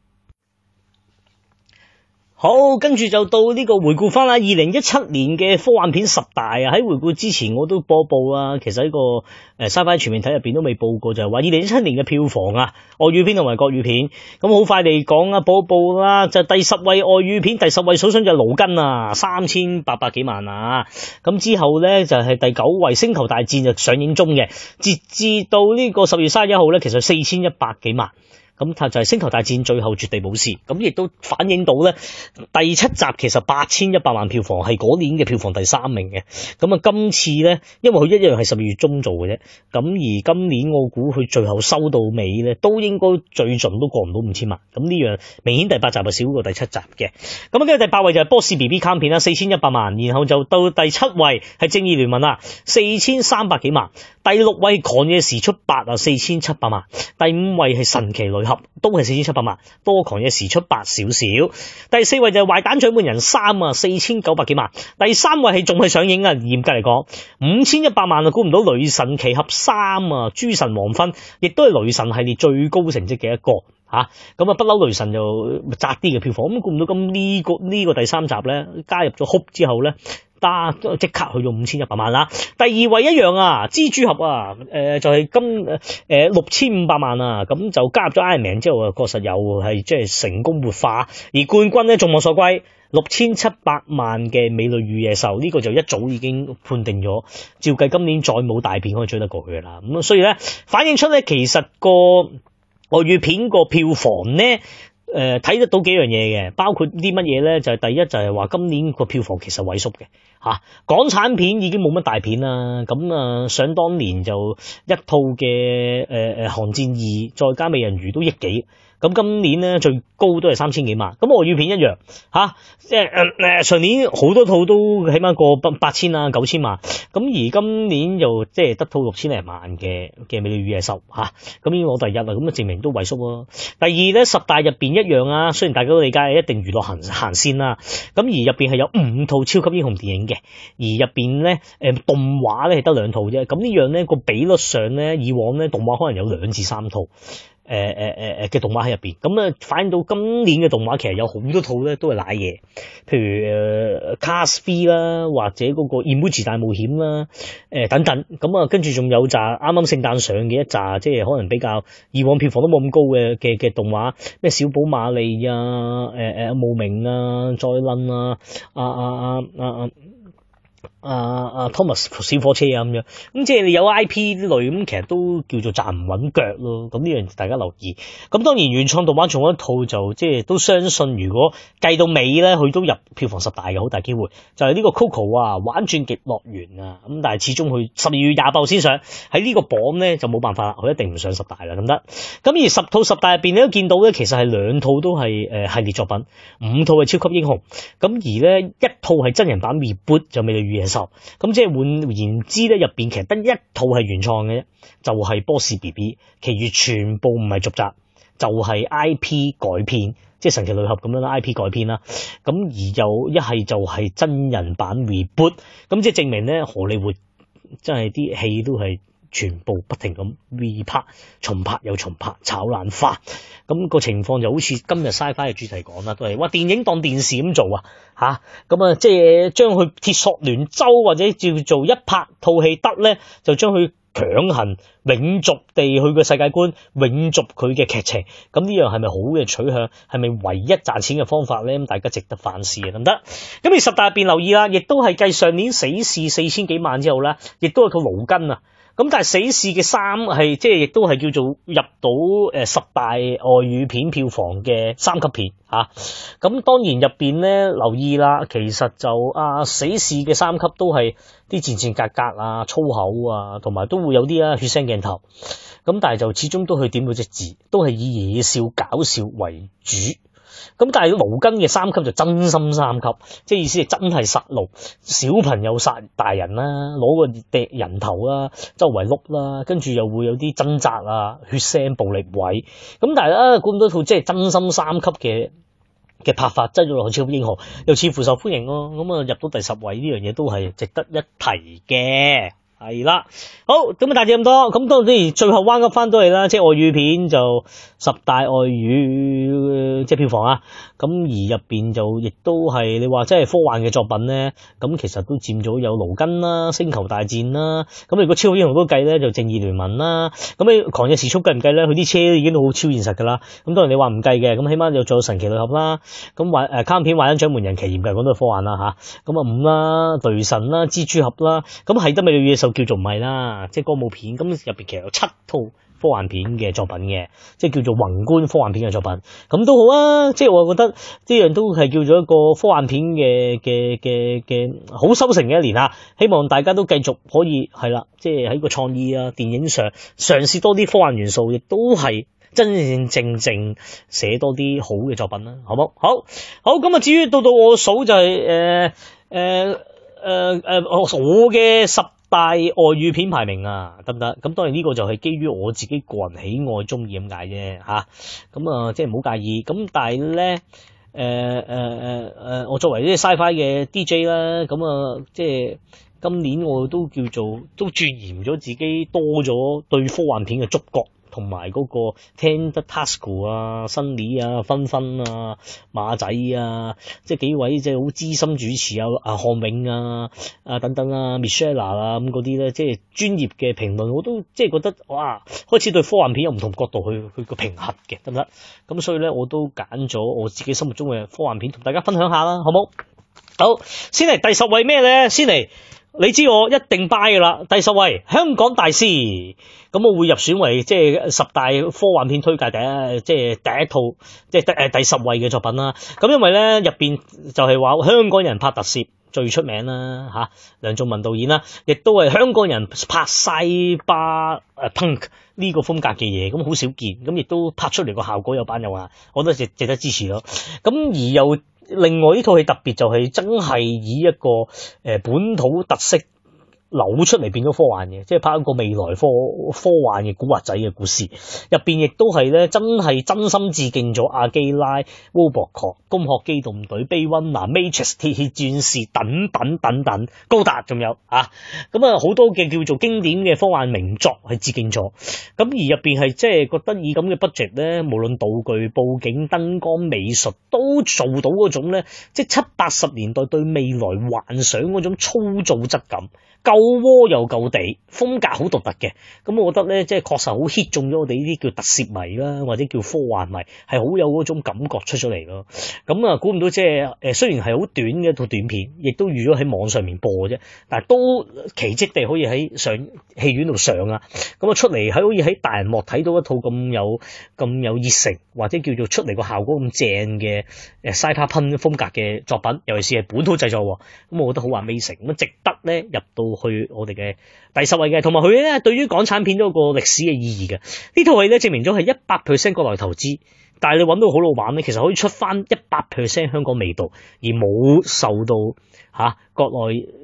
好，跟住就到呢個回顧翻啦，二零一七年嘅科幻片十大啊，喺回顧之前我都播報啊，其實呢個誒 Sci-Fi 全面睇入邊都未報過，就係話二零一七年嘅票房啊，外語片同埋國語片，咁好快地講啊，播報啦，就第十位外語片，第十位數上就係勞根啊，三千八百幾萬啊，咁之後咧就係第九位星球大戰就上映中嘅，截至到呢個十月三十一號咧，其實四千一百幾萬。咁就係星球大戰最後絕地武士，咁亦都反映到咧第七集其實八千一百萬票房係嗰年嘅票房第三名嘅。咁啊今次咧，因為佢一樣係十二月中做嘅啫，咁而今年我估佢最後收到尾咧，都應該最盡都過唔到五千萬。咁呢樣明顯第八集係少過第七集嘅。咁啊跟住第八位就係波士 B B 卡通片啦，四千一百萬，然後就到第七位係正義聯盟啦，四千三百幾萬。第六位狂野時速八啊，四千七百萬。第五位係神奇女俠，都係四千七百萬，多狂野時速八少少。第四位就係壞蛋獎門人三啊，四千九百幾萬。第三位係仲係上映啊，嚴格嚟講五千一百萬啊，估唔到雷神奇俠三啊，諸神黃昏，亦都係雷神系列最高成績嘅一個吓。咁啊不嬲雷神就窄啲嘅票房，咁估唔到咁呢個呢個第三集咧加入咗 Hulk 之後咧。即刻去到五千一百萬啦！第二位一樣啊，蜘蛛俠啊，誒、呃、就係、是、今誒六千五百萬啊，咁就加入咗 Iron Man 之後啊，確實又係即係成功活化，而冠軍咧眾望所歸六千七百萬嘅美女與野獸，呢、這個就一早已經判定咗，照計今年再冇大片可以追得過去噶啦，咁所以咧反映出咧其實個外語片個票房咧。誒睇、呃、得到幾樣嘢嘅，包括啲乜嘢咧？就係、是、第一就係話今年個票房其實萎縮嘅嚇，港產片已經冇乜大片啦。咁啊，想當年就一套嘅誒誒《寒戰二》再加《美人魚》都億幾。咁今年咧最高都係三千幾萬，咁外語片一樣嚇，即係誒誒上年好多套都起碼過八八千啊九千萬，咁而今年就即係得套六千零萬嘅嘅美女與野獸嚇，咁已經攞第一啦，咁啊證明都萎縮咯。第二咧十大入邊一樣啊，雖然大家都理解一定娛樂行行先啦，咁而入邊係有五套超級英雄電影嘅，而入邊咧誒動畫咧係得兩套啫，咁呢樣咧個比率上咧以往咧動畫可能有兩至三套。誒誒誒誒嘅動畫喺入邊，咁啊反映到今年嘅動畫其實有好多套咧都係瀨嘢，譬如誒 Cars three 啦，或者嗰個 Emoji 大冒險啦，誒、呃、等等，咁啊跟住仲有紮啱啱聖誕上嘅一紮，即係可能比較以往票房都冇咁高嘅嘅嘅動畫，咩小寶瑪麗啊，誒誒慕名啊，再撚啊，啊啊啊啊啊！啊啊 Thomas 小火車啊咁樣，咁即係你有 I P 啲類咁，其實都叫做站唔穩腳咯。咁呢樣大家留意。咁當然原創動畫仲有一套就即係都相信，如果計到尾咧，佢都入票房十大嘅，好大機會。就係、是、呢個 Coco 啊，玩轉極樂園啊。咁但係始終佢十二月廿八號先上，喺呢個榜咧就冇辦法啦，佢一定唔上十大啦，咁得。咁而十套十大入邊你都見到咧，其實係兩套都係誒、呃、系列作品，五套係超級英雄。咁而咧一套係真人版 reboot 就美女與野獸。咁即係換言之咧，入邊其實得一套係原創嘅啫，就係、是、波士 B B， 其餘全部唔係續集，就係、是、I P 改編，即係神奇女俠咁樣啦 ，I P 改編啦。咁而又一係就係真人版 reboot，咁即係證明咧荷里活真係啲戲都係全部不停咁 re 拍、重拍又重拍，炒爛花。咁、個情況就好似今日 Sci-Fi 嘅主題講啦，都係哇電影當電視咁做啊嚇，咁啊即係將佢鐵索連舟或者叫做一拍套戲得咧，就將佢強行永續地去個世界觀，永續佢嘅劇情。咁呢樣係咪好嘅取向？係咪唯一賺錢嘅方法咧？咁大家值得反思啊，得唔得？咁而十大入邊留意啦，亦都係繼上年死侍四千幾萬之後咧，亦都係套勞根啊。咁但係死侍嘅三係即係亦都係叫做入到誒十大外語片票房嘅三級片嚇。咁、啊、當然入邊咧留意啦，其實就啊死侍嘅三級都係啲賤賤格格啊、粗口啊，同埋都會有啲啊血腥鏡頭。咁但係就始終都去點到隻字，都係以野笑搞笑為主。咁但係勞根嘅三級就真心三級，即係意思係真係殺戮，小朋友殺大人啦，攞個掟人頭啦，周圍碌啦，跟住又會有啲掙扎啊、血腥暴力位。咁但係啊，估唔到套即係真心三級嘅嘅拍法，擠咗落去超級英雄，又似乎受歡迎咯。咁啊入到第十位呢樣嘢都係值得一提嘅。係啦，好咁啊，大致咁多，咁當然最後彎噏翻都係啦，即係外語片就十大外語即係票房啊，咁而入邊就亦都係你話即係科幻嘅作品咧，咁其實都佔咗有勞根啦、星球大戰啦，咁如果超級英雄都計咧就正義聯盟啦，咁你狂野時速計唔計咧？佢啲車已經都好超現實噶啦，咁當然你話唔計嘅，咁起碼又仲有神奇女俠啦，咁幻誒卡通片《幻影掌門人》奇嚴格講都係科幻啦吓，咁啊五啦、雷神啦、蜘蛛俠啦，咁係得咪嘅野獸叫做唔係啦，即係歌舞片，咁入邊其實有七套科幻片嘅作品嘅，即係叫做宏觀科幻片嘅作品，咁都好啊，即係我覺得呢樣都係叫做一個科幻片嘅嘅嘅嘅好收成嘅一年啊！希望大家都繼續可以係啦，即係喺個創意啊、電影上嘗試多啲科幻元素，亦都係真真正正寫多啲好嘅作品啦，好冇？好，好咁啊！至於到到我數就係誒誒誒誒我嘅十大外語片排名啊，得唔得？咁當然呢個就係基於我自己個人喜愛中意咁解啫吓，咁啊即係唔好介意。咁但係咧，誒誒誒誒，我作為呢啲 Sci-Fi 嘅 D J 啦，咁啊即係今年我都叫做都鑽研咗自己多咗對科幻片嘅觸覺。同埋嗰個聽得 Tasuku 啊、Sunny 啊、芬芬啊、馬仔啊，即係幾位即係好資深主持啊、啊漢永啊、啊等等啊、Michelle 啊咁嗰啲咧，即係專業嘅評論，我都即係覺得哇，開始對科幻片有唔同角度去去個評核嘅，得唔得？咁所以咧，我都揀咗我自己心目中嘅科幻片同大家分享下啦，好冇？好，先嚟第十位咩咧？先嚟。你知我一定 buy 㗎啦，第十位香港大師，咁我會入選為即係十大科幻片推介第一，即係第一套，即係誒第十位嘅作品啦。咁因為咧入邊就係話香港人拍特攝最出名啦嚇，梁仲文導演啦，亦都係香港人拍西巴誒 punk 呢個風格嘅嘢，咁好少見，咁亦都拍出嚟個效果有板有眼，我覺得值值得支持咯。咁而又另外呢套戲特別就係真係以一個誒、呃、本土特色扭出嚟變咗科幻嘅，即係拍一個未來科科幻嘅古惑仔嘅故事，入邊亦都係咧真係真心致敬咗阿基拉、Robocop、攻殼機動隊、Blade Runner、Matrix、鐵血戰士等等等等，高達仲有啊，咁啊好多嘅叫做經典嘅科幻名作係致敬咗，咁而入邊係即係覺得以咁嘅 budget 咧，無論道具、佈景、燈光、美術都做到嗰種咧，即係七八十年代對未來幻想嗰種粗糙質感。夠窩又夠地，風格好獨特嘅，咁我覺得咧，即係確實好 hit 中咗我哋呢啲叫特攝迷啦，或者叫科幻迷，係好有嗰種感覺出咗嚟咯。咁啊，估唔到即係誒，雖然係好短嘅一套短片，亦都預咗喺網上面播啫，但係都奇蹟地可以喺上戲院度上啊。咁啊，出嚟喺可以喺大銀幕睇到一套咁有咁有熱誠，或者叫做出嚟個效果咁正嘅誒 Cyberpunk 風格嘅作品，尤其是係本土製作，咁我覺得好 amazing，咁值得咧入到去我哋嘅第十位嘅，同埋佢咧對於港產片都有個歷史嘅意義嘅。呢套戲咧證明咗係一百 percent 國內投資，但係你揾到好老闆咧，其實可以出翻一百 percent 香港味道，而冇受到嚇、啊、國內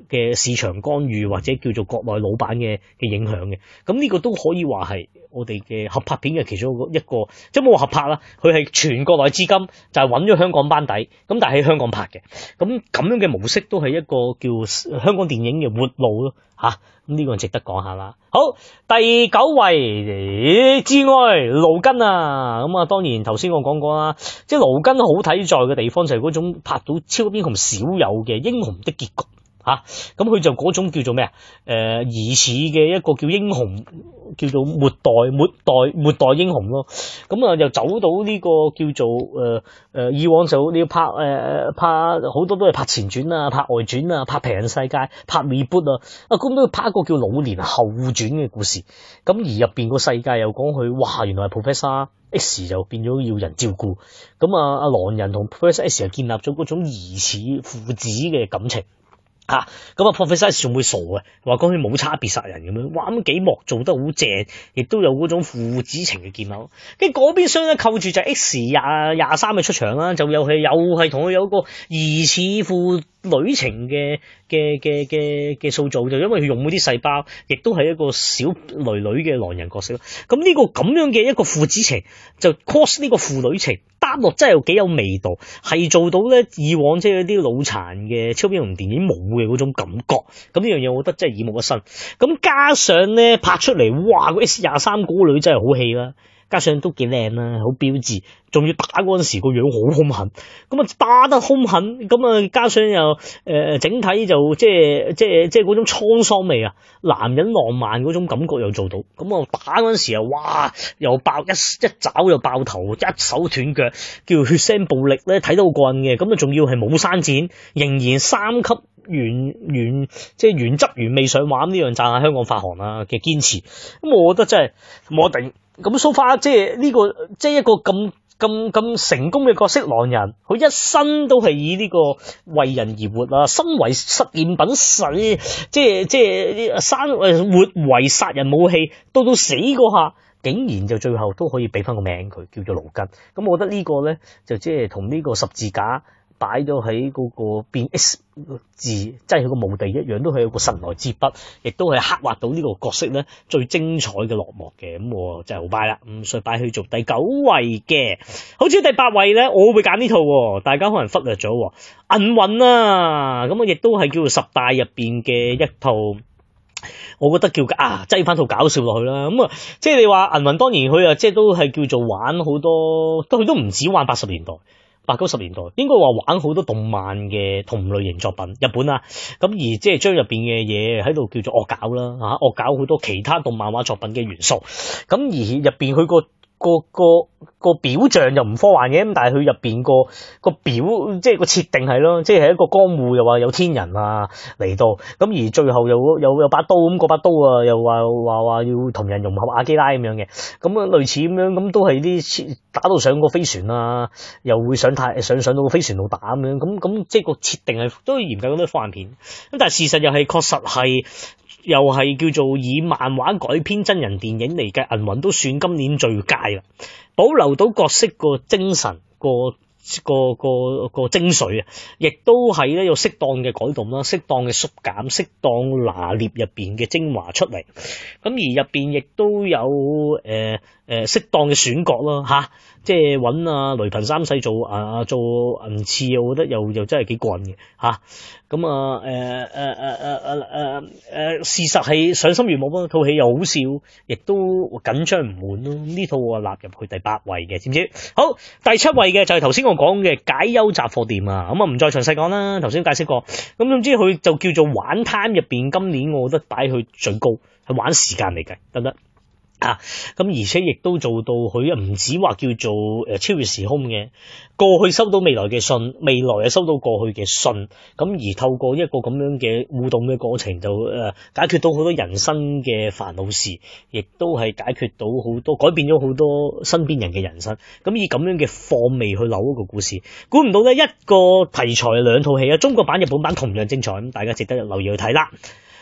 嘅市場干預或者叫做國內老闆嘅嘅影響嘅。咁呢個都可以話係我哋嘅合拍片嘅其中一個，一個即係冇話合拍啦，佢係全國內資金就係揾咗香港班底，咁但係喺香港拍嘅。咁咁樣嘅模式都係一個叫香港電影嘅活路咯嚇。咁呢個值得講下啦。好，第九位至愛盧根啊，咁啊當然頭先我講過啦，即係盧根好睇在嘅地方就係嗰種拍到超級英雄少有嘅英雄的結局嚇，咁佢就嗰種叫做咩啊？誒疑似嘅一個叫英雄，叫做末代末代末代英雄咯。咁啊又走到呢個叫做誒誒、呃、以往就你要拍誒、呃、拍好多都係拍前傳啊、拍外傳啊、拍平行世界、拍 reboot 啊，啊咁都要拍一個叫老年後傳嘅故事。咁而入邊個世界又講佢，哇原來係 Professor X 就變咗要人照顧。咁啊阿狼人同 Professor X 就建立咗嗰種疑似父子嘅感情。吓咁啊 Professor 仲會傻嘅，話講佢冇差別殺人咁樣，哇咁幾幕做得好正，亦都有嗰種父子情嘅建立。跟住嗰邊廂咧扣住就 X 廿廿三嘅出場啦，就又係又係同佢有個疑似父女情嘅嘅嘅嘅嘅塑造，就因為佢用嗰啲細胞，亦都係一個小女女嘅狼人角色。咁呢個咁樣嘅一個父子情，就 cos 呢個父女情，搭落真係有幾有味道，係做到咧以往即係啲腦殘嘅超英雄電影冇嘅嗰種感覺。咁呢樣嘢我覺得真係耳目一新。咁加上咧拍出嚟，哇！個 X 廿三嗰個女真係好戲啦。加上都幾靚啦，好標緻，仲要打嗰陣時個樣好兇狠，咁啊打得兇狠，咁啊加上又誒、呃、整體就即係即係即係嗰種滄桑味啊，男人浪漫嗰種感覺又做到，咁啊打嗰陣時啊，哇又爆一一爪又爆頭，一手斷腳，叫血腥暴力咧，睇到好過癮嘅，咁啊仲要係冇刪剪，仍然三級原原即係原汁原味上畫，呢樣讚下香港發行啊嘅堅持，咁我覺得真係冇得頂。咁 so far 即係呢個即係一個咁咁咁成功嘅角色狼人，佢一生都係以呢個為人而活啊，身為實驗品使，即係即係生活為殺人武器，到到死嗰下，竟然就最後都可以俾翻個名佢，叫做盧根。咁我覺得呢個咧就即係同呢個十字架擺咗喺嗰個變 X 字，即係佢個墓地一樣，都係有個神來之筆，亦都係刻畫到呢個角色咧最精彩嘅落幕嘅。咁我真係好擺啦，咁所以擺去做第九位嘅。好似第八位咧，我會揀呢套，大家可能忽略咗銀魂啊。咁啊，亦都係叫做十大入邊嘅一套。我覺得叫啊，擠翻套搞笑落去啦。咁啊，即係你話銀魂，當然佢啊，即係都係叫做玩好多，都佢都唔止玩八十年代。八九十年代應該話玩好多動漫嘅同類型作品，日本啊，咁而即係將入邊嘅嘢喺度叫做惡搞啦嚇，惡搞好多其他動漫畫作品嘅元素，咁而入邊佢個個個個表象又唔科幻嘅，咁但係佢入邊個個表即係個設定係咯，即係一個江戶又話有天人啊嚟到，咁而最後又有有把刀，咁嗰把刀啊又話話話要同人融合阿基拉咁樣嘅，咁啊類似咁樣，咁都係啲打到上個飛船啊，又會上太上上到個飛船度打咁樣，咁咁即係個設定係都嚴格嗰啲科幻片，咁但係事實又係確實係。又係叫做以漫畫改編真人電影嚟嘅，銀魂都算今年最佳啦，保留到角色個精神個個個個精髓啊，亦都係咧有適當嘅改動啦，適當嘅縮減，適當拿捏入邊嘅精華出嚟，咁而入邊亦都有誒誒適當嘅選角啦吓，即係揾阿雷朋三世做啊做銀次，我覺得又又真係幾過癮嘅吓。咁啊，誒誒誒誒誒誒誒，事實係賞心悅目咯，套戲又好笑，亦都緊張唔悶咯。呢套我納入去第八位嘅，知唔知？好，第七位嘅就係頭先我講嘅解憂雜貨店啊，咁啊唔再詳細講啦，頭先解釋過。咁總之佢就叫做玩 time 入邊，今年我覺得擺去最高，係玩時間嚟嘅，得唔得？啊，咁而且亦都做到佢唔止話叫做誒超越時空嘅，過去收到未來嘅信，未來又收到過去嘅信，咁而透過一個咁樣嘅互動嘅過程，就誒、呃、解決到好多人生嘅煩惱事，亦都係解決到好多改變咗好多身邊人嘅人生。咁以咁樣嘅放味去扭一個故事，估唔到咧一個題材兩套戲啊，中國版日本版同樣精彩，咁大家值得留意去睇啦。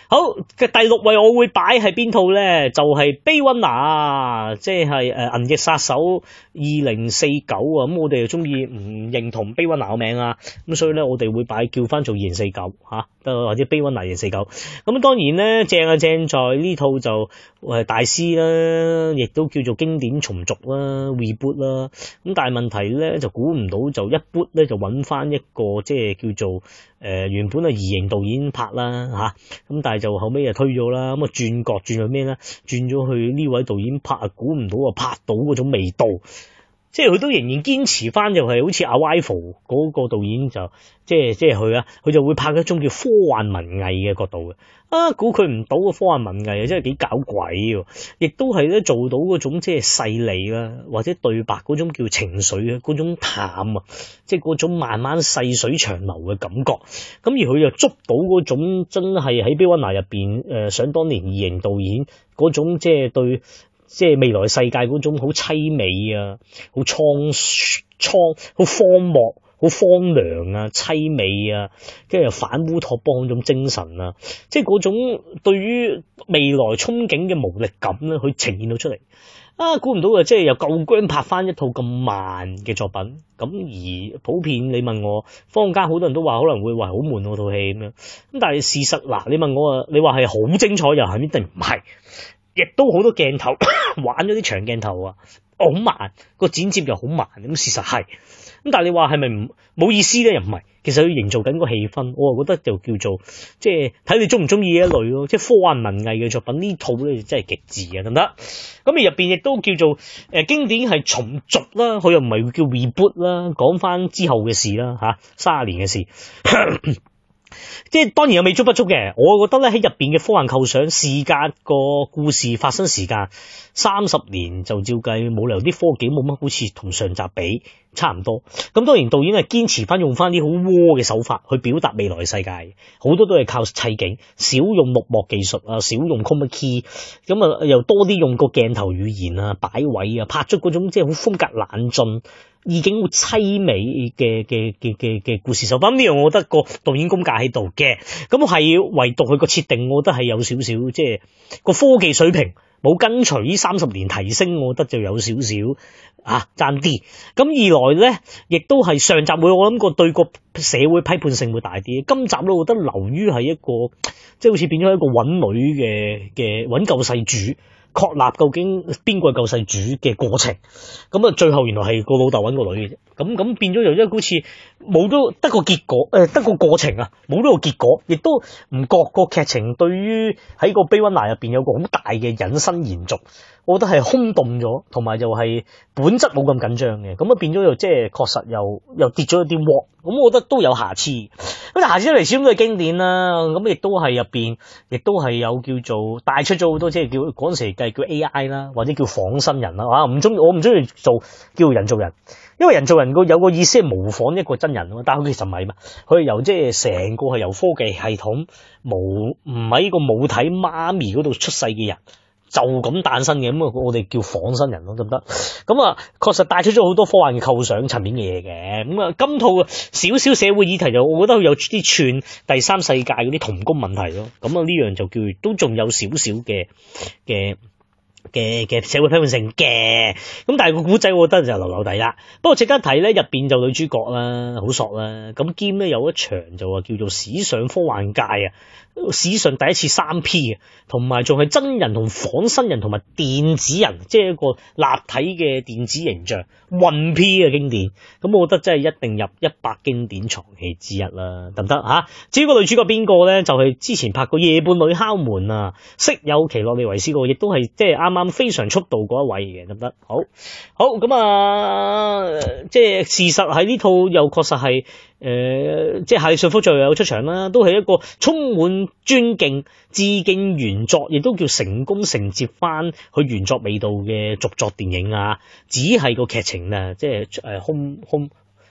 好嘅第六位我會擺係邊套咧？就係 Blade Runner，即係誒銀翼殺手二零四九啊！咁我哋又中意唔認同 Blade Runner 個名啊，咁所以咧我哋會擺叫翻做二零四九嚇，或者 Blade Runner 二零四九。咁當然咧正啊正在呢套就誒大師啦，亦都叫做經典重續啦 reboot 啦。咁但係問題咧就估唔到就一 boot 咧就揾翻一個即係叫做誒、呃、原本係異形導演拍啦嚇，咁、啊、但係就後尾又推咗啦，咁啊轉角轉咗咩咧？轉咗去呢位導演拍啊，估唔到啊拍到嗰種味道。即係佢都仍然堅持翻，就係好似 Arrival 嗰個導演就即係即係佢啊，佢就會拍一種叫科幻文藝嘅角度嘅。啊，估佢唔到個科幻文藝啊，真係幾搞鬼喎！亦都係咧做到嗰種即係細膩啦，或者對白嗰種叫情緒啊，嗰種淡啊，即係嗰種慢慢細水長流嘅感覺。咁而佢又捉到嗰種真係喺《Blade Runner》入邊誒，想當年異形導演嗰種即係對。即係未來世界嗰種好凄美啊，好蒼蒼，好荒漠，好荒涼啊，凄美啊，跟住又反烏托邦嗰種精神啊，即係嗰種對於未來憧憬嘅無力感咧，佢呈現到出嚟。啊，估唔到啊！即係由舊姜拍翻一套咁慢嘅作品，咁而普遍你問我，坊間好多人都話可能會話好悶嗰套戲咁樣，咁但係事實嗱，你問我啊，你話係好精彩又係一定唔係。亦都好多鏡頭玩咗啲長鏡頭啊，好慢，個剪接又好慢，咁事實係。咁但係你話係咪唔冇意思咧？又唔係，其實佢營造緊個氣氛，我啊覺得就叫做即係睇你中唔中意嘅一類咯。即係科幻文藝嘅作品呢套咧真係極致啊，得唔得？咁而入邊亦都叫做誒、呃、經典係重續啦，佢又唔係叫 reboot 啦，講翻之後嘅事啦嚇，三十年嘅事。即係當然有美中不足嘅，我覺得咧喺入邊嘅科幻構想，事隔個故事發生時間三十年就照計冇理由啲科技冇乜好似同上集比差唔多。咁當然導演係堅持翻用翻啲好窩嘅手法去表達未來嘅世界，好多都係靠砌景，少用綠幕技術啊，少用 chroma key，咁啊又多啲用個鏡頭語言啊、擺位啊，拍出嗰種即係好風格冷峻。意境好凄美嘅嘅嘅嘅嘅故事手法，呢樣我覺得個導演功架喺度嘅，咁係唯獨佢個設定，我覺得係有少少即係個科技水平冇跟隨呢三十年提升，我覺得就有少少啊爭啲。咁二來咧，亦都係上集會我諗過對個社會批判性會大啲，今集咧我覺得流於係一個即係好似變咗一個揾女嘅嘅揾救世主。確立究竟邊個係救世主嘅過程，咁啊最後原來係個老豆揾個女嘅啫，咁咁變咗又一好似冇咗得個結果，誒得個過程啊，冇咗個結果，亦都唔覺個劇情對於喺個 Blade Runner 入邊有個好大嘅引申延續，我覺得係空洞咗，同埋就係本質冇咁緊張嘅，咁啊變咗又即係確實又又跌咗一啲鑊，咁我覺得都有瑕疵，咁但瑕疵嚟始終都係經典啦，咁亦都係入邊，亦都係有叫做帶出咗好多即係叫嗰陣時計叫 A I 啦，或者叫仿生人啦，啊唔中意我唔中意做叫人造人，因為人造人個有個意思係模仿一個真人啊嘛，但係佢其實唔係嘛，佢係由即係成個係由科技系統冇唔喺個母體媽咪嗰度出世嘅人。就咁誕生嘅，咁啊我哋叫仿生人咯，得唔得？咁啊，確實帶出咗好多科幻嘅構想層面嘅嘢嘅。咁啊，今套少少社會議題就，我覺得佢有啲串第三世界嗰啲童工問題咯。咁啊，呢樣就叫都仲有少少嘅嘅嘅嘅社會批判性嘅。咁但係個古仔，我覺得就流流地啦。不過值得睇咧，入邊就女主角啦，好索啦。咁兼咧有一場就話叫做史上科幻界啊。史上第一次三 P 嘅，同埋仲係真人同仿生人同埋電子人，即係一個立體嘅電子形象混 P 嘅經典。咁我覺得真係一定入一百經典藏戲之一啦，得唔得吓？至於個女主角邊個咧，就係、是、之前拍過《夜半女敲門》啊，飾有奇洛李維斯個，亦都係即係啱啱非常速度嗰一位嘅，得唔得？好，好咁啊，即係事實喺呢套又確實係。誒、呃，即係夏利遜福最後有出場啦，都係一個充滿尊敬、致敬原作，亦都叫成功承接翻佢原作味道嘅續作電影啊。只係個劇情啊，即係誒空空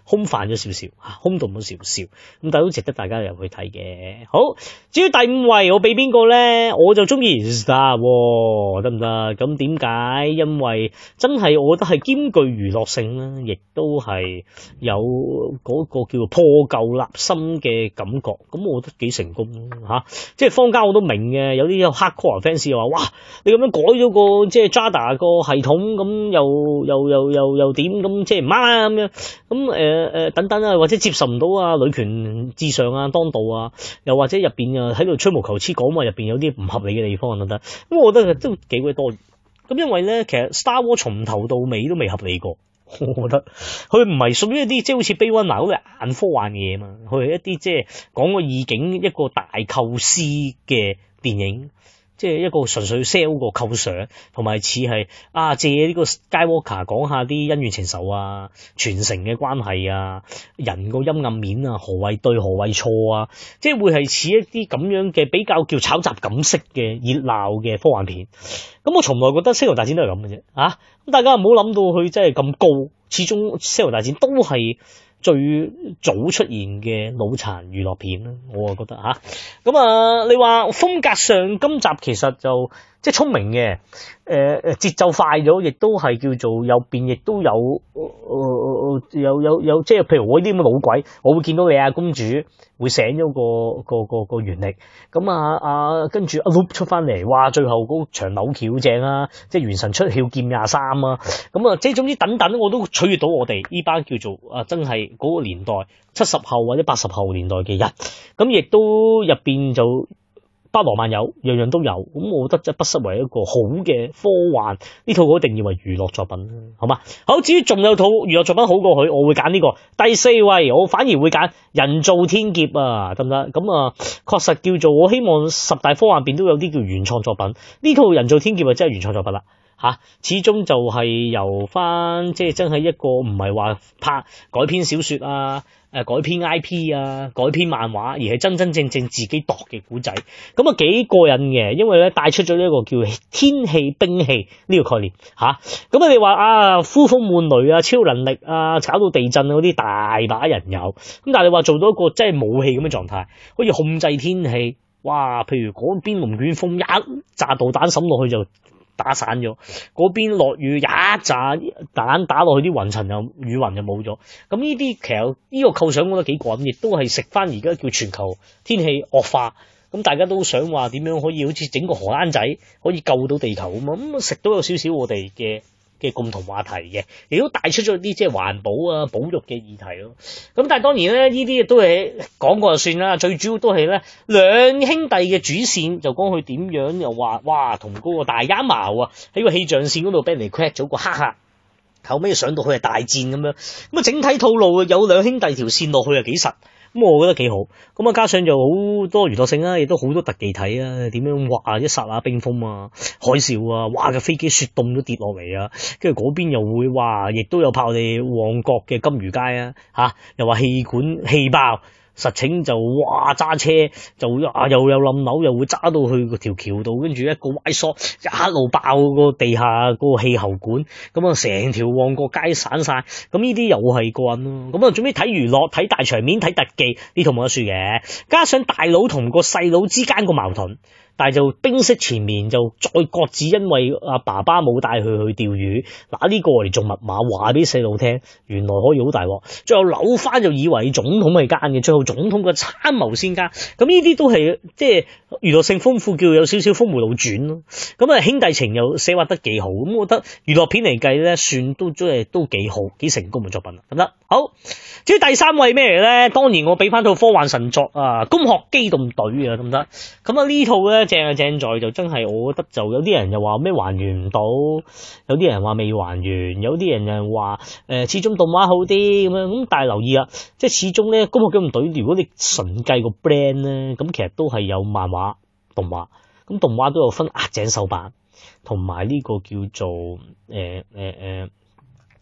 空泛咗少少，空洞咗少少，咁但係都值得大家入去睇嘅。好，至於第五位我俾邊個咧？我就中意 Star 喎，得唔得？咁點解？因為真係我覺得係兼具娛樂性啦，亦都係有嗰個叫做破舊立新嘅感覺，咁我覺得幾成功嚇、啊。即係坊間我都明嘅，有啲有 hardcore fans 又話：哇，你咁樣改咗個即係 Jada 個系統，咁又又又又又點咁即係唔啱啊咁樣，咁誒誒等等啊，或者接受唔到啊女權至上啊當道啊，又或者入邊啊喺度吹毛求疵講話入邊有啲唔合理嘅地方等等，咁我覺得都幾鬼多。咁因為咧，其實 Star Wars 從頭到尾都未合理過。我覺得佢唔係屬於一啲即係好似 Blade Runner 嗰啲硬科幻嘅嘢嘛，佢係一啲即係講個意境一個大構思嘅電影，即係一個純粹 sell 個構想，同埋似係啊借呢個 Skywalker 講下啲恩怨情仇啊、傳承嘅關係啊、人個陰暗面啊、何謂對何謂錯啊，即係會係似一啲咁樣嘅比較叫炒雜感式嘅熱鬧嘅科幻片。咁我從來覺得星球大戰都係咁嘅啫，啊！咁大家唔好諗到佢真係咁高，始終星球大戰都係最早出現嘅腦殘娛樂片啦，我啊覺得嚇。咁啊，你話風格上今集其實就即係聰明嘅，誒、呃、誒節奏快咗，亦都係叫做右邊，亦都有誒、呃、有有有即係譬如我呢啲咁嘅老鬼，我會見到你啊公主會醒咗個個個個原力，咁啊啊跟住阿 Luke 出翻嚟，哇最後嗰場扭橋正啊，即係元神出竅劍廿三啊，咁啊即係總之等等我都取悅到我哋呢班叫做啊真係嗰個年代七十後或者八十後年代嘅人，咁亦都入邊就包羅萬有，樣樣都有，咁我覺得真不失為一個好嘅科幻，呢套我一定要為娛樂作品，好嘛？好，至於仲有套娛樂作品好過佢，我會揀呢個第四位，我反而會揀人造天劫啊，得唔得？咁啊，確實叫做我希望十大科幻片都有啲叫原創作品，呢套人造天劫啊真係原創作品啦。吓、啊，始終就係由翻即係真係一個唔係話拍改編小說啊，誒改編 I P 啊，改編漫畫，而係真真正正自己度嘅古仔，咁啊幾過癮嘅，因為咧帶出咗呢一個叫天氣兵器呢個概念吓，咁啊你話啊呼風喚雷啊超能力啊炒到地震啊嗰啲大把人有，咁但係你話做到一個真係武器咁嘅狀態，可以控制天氣，哇！譬如嗰邊龍捲風一炸導彈抌落去就打散咗，嗰邊落雨一炸彈打落去啲雲層又雨雲就冇咗，咁呢啲其實呢個構想我覺得幾過癮，亦都係食翻而家叫全球天氣惡化，咁大家都想話點樣可以好似整個荷蘭仔可以救到地球咁啊，咁食到有少少我哋嘅嘅共同話題嘅，亦都帶出咗啲即係環保啊保育嘅議題咯。咁但係當然咧，呢啲都係講過就算啦。最主要都係咧兩兄弟嘅主線就講佢點樣又話哇同嗰個大陰謀啊喺個氣象線嗰度俾人哋 crack 咗個黑客，後尾上到去係大戰咁樣。咁啊整體套路有兩兄弟條線落去係幾實。咁我覺得幾好，咁啊加上就好多娛樂性啦，亦都好多特技睇啊，點樣哇一剎那冰封啊、海嘯啊，哇嘅飛機雪凍都跌落嚟啊，跟住嗰邊又會哇，亦都有拍我哋旺角嘅金魚街啊，嚇又話氣管氣爆。實情就哇揸車就啊又有冧樓，又會揸到去個條橋度，跟住一個歪索一路爆個地下個氣喉管，咁啊成條旺角街散晒，咁呢啲又係過癮咯。咁啊準備睇娛樂、睇大場面、睇特技，呢套冇得輸嘅。加上大佬同個細佬之間個矛盾。但係就冰釋前面就再各自因為阿爸爸冇帶佢去釣魚，嗱呢個嚟做密碼話俾細路聽，原來可以好大鑊，最後扭翻就以為總統係奸嘅，最後總統嘅參謀先奸，咁呢啲都係即係娛樂性豐富，叫有少少峰迴路轉咯。咁啊兄弟情又寫畫得幾好，咁我覺得娛樂片嚟計咧，算都即係都幾好，幾成功嘅作品啦，得唔得？好，至於第三位咩嚟咧？當然我俾翻套科幻神作啊，《攻殼機動隊》啊，得唔得？咁啊呢套咧。正啊正在就真係，我覺得就有啲人又話咩還原唔到，有啲人話未還原，有啲人又話誒始終動畫好啲咁樣。咁但係留意啊，即係始終咧《攻殼機動隊》，如果你純計個 brand 咧，咁其實都係有漫畫、動畫。咁動畫都有分押井守版，同埋呢個叫做誒誒誒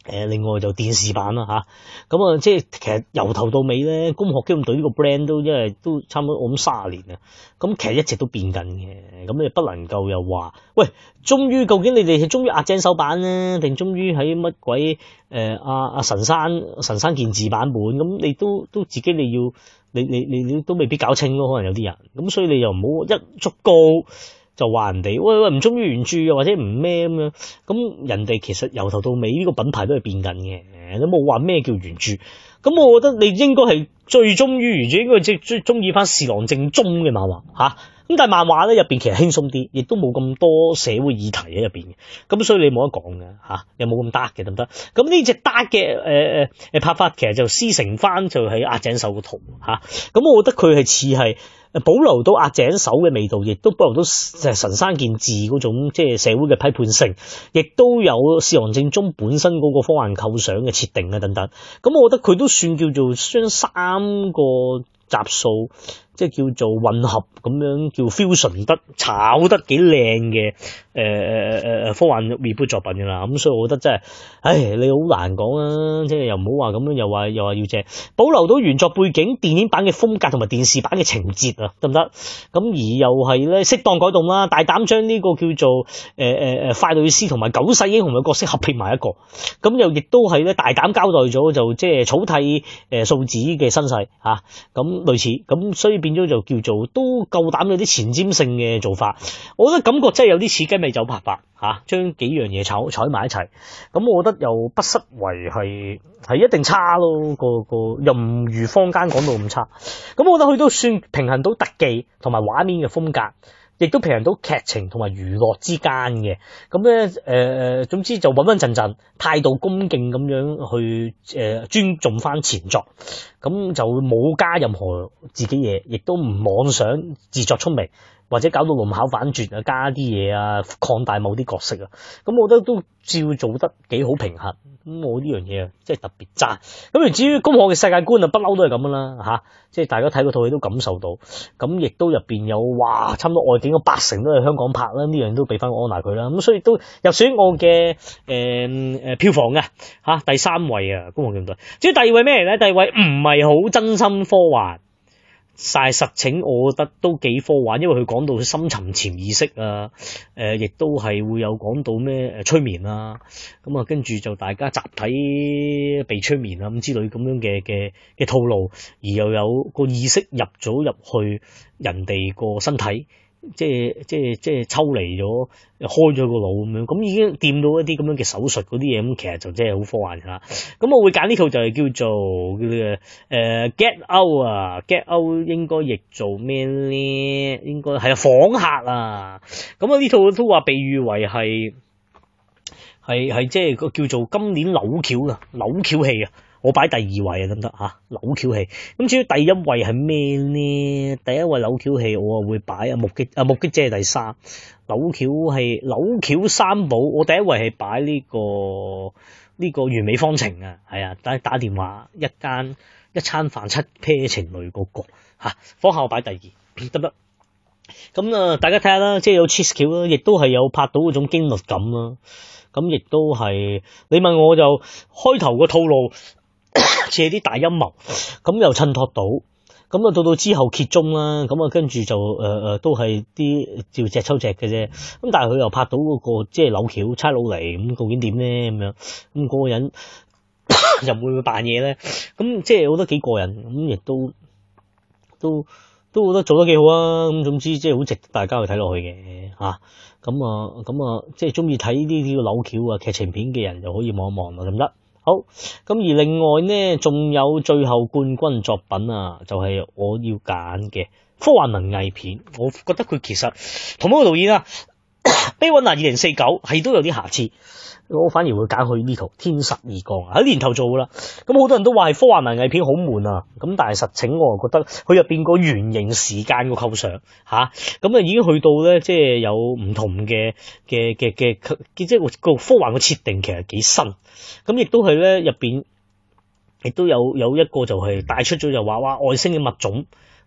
誒，另外就電視版啦吓，咁啊，即係其實由頭到尾咧，攻殼機動隊呢個 brand 都因為都差唔多我諗卅年啊，咁其實一直都變緊嘅，咁你不能夠又話，喂，終於究竟你哋係終於押井守版咧，定終於喺乜鬼誒阿阿神山神山健治版本，咁你都都自己你要你你你你都未必搞清咯，可能有啲人，咁所以你又唔好一足高。就話人哋喂喂唔中意原著又或者唔咩咁樣，咁人哋其實由頭到尾呢個品牌都係變緊嘅，你冇話咩叫原著，咁我覺得你應該係最忠於原著，應該最最中意翻侍郎正宗嘅漫畫吓，咁但係漫畫咧入邊其實輕鬆啲，亦都冇咁多社會議題喺入邊嘅，咁所以你冇得講嘅吓，又冇咁 dark 嘅得唔得？咁呢隻 dark 嘅誒誒誒拍法其實就師承翻就喺押井守嗰套吓，咁我覺得佢係似係。保留到押井守嘅味道，亦都保留到神山健治嗰種即係社會嘅批判性，亦都有侍郎正宗本身嗰個科幻構想嘅設定啊等等。咁我覺得佢都算叫做將三個集數即係叫做混合咁樣叫 fusion 得炒得幾靚嘅誒誒誒科幻 reboot 作品㗎啦。咁所以我覺得真係，唉，你好難講啊！即係又唔好話咁樣，又話又話要借保留到原作背景、電影版嘅風格同埋電視版嘅情節啊，得唔得？咁而又係咧適當改動啦，大膽將呢個叫做誒誒誒快女師同埋九世英雄嘅角色合併埋一個，咁又亦都係咧大膽交代咗就即係草薙誒素子嘅身世嚇，咁、啊、類似咁，所以變咗就叫做都夠膽有啲前瞻性嘅做法。我覺得感覺真係有啲似雞尾酒拍法嚇，將、啊、幾樣嘢炒炒埋一齊，咁我覺得又不失為係係一定差咯，個個又唔如坊間講到咁差。咁我覺得佢都算平衡到特技同埋畫面嘅風格，亦都平衡到劇情同埋娛樂之間嘅。咁咧誒誒，總之就穩穩陣陣，態度恭敬咁樣去誒、呃、尊重翻前作，咁就冇加任何自己嘢，亦都唔妄想自作聰明。或者搞到龍巧反拙啊，加啲嘢啊，擴大某啲角色啊，咁我覺得都照做得幾好平衡。咁我呢樣嘢啊，即係特別渣。咁而至於攻殼嘅世界觀啊，不嬲都係咁噶啦嚇，即係大家睇嗰套戲都感受到。咁亦都入邊有哇，差唔多外景嘅八成都係香港拍啦，呢樣都俾翻安娜佢啦。咁所以都入選我嘅誒誒票房嘅嚇、啊、第三位啊，攻殼機動隊。至於第二位咩嚟咧？第二位唔係好真心科幻。晒實情，我覺得都幾科幻，因為佢講到深沉潛意識啊，誒、呃，亦都係會有講到咩誒催眠啊，咁啊，跟住就大家集體被催眠啊咁之類咁樣嘅嘅嘅套路，而又有個意識入咗入去人哋個身體。即係即係即係抽離咗，開咗個腦咁樣，咁已經掂到一啲咁樣嘅手術嗰啲嘢，咁其實就真係好科幻㗎。咁我會揀呢套就係叫做叫誒、呃、Get Out 啊 ，Get Out 應該譯做咩咧？應該係啊，訪客啊。咁啊呢套都話被譽為係係係即係個叫做今年扭橋啊，扭橋戲啊。我擺第二位啊，得唔得嚇？扭橋戲，咁至於第一位係咩咧？第一位扭橋戲我啊會擺啊目擊啊目擊者係第三，扭橋係扭橋三寶，我第一位係擺呢個呢個完美方程啊，係啊，打打電話一間一餐飯七 pair 情侶嗰個嚇，方向我擺第二，得唔得？咁啊，大家睇下啦，即係有 cheese 橋啦，亦都係有拍到嗰種驚慄感啦，咁亦都係你問我就開頭個套路。似啲大陰謀，咁又襯托到，咁啊到到之後揭盅啦，咁啊跟住就誒誒、呃、都係啲照隻抽隻嘅啫，咁但係佢又拍到嗰、那個即係扭橋差佬嚟，咁究竟點咧咁樣，咁、那、嗰個人又會唔會扮嘢咧？咁即係我覺得幾過癮，咁亦都都都覺得做得幾好啊！咁總之即係好值得大家去睇落去嘅嚇，咁啊咁啊即係中意睇呢啲扭橋啊劇情片嘅人就可以望一望啦，得唔得？好，咁而另外呢，仲有最後冠軍作品啊，就係、是、我要揀嘅科幻文藝片。我覺得佢其實同一個導演啊，Blade Runner 二零四九係都有啲瑕疵，我反而會揀佢呢套《天十二降》喺年頭做噶啦。咁好多人都話係科幻文藝片好悶啊，咁但係實情我覺得佢入邊個圓形時間個構想吓，咁啊已經去到咧，即係有唔同嘅嘅嘅嘅，即係個科幻嘅設定其實幾新。咁亦都係咧，入邊亦都有有一個就係帶出咗就話哇外星嘅物種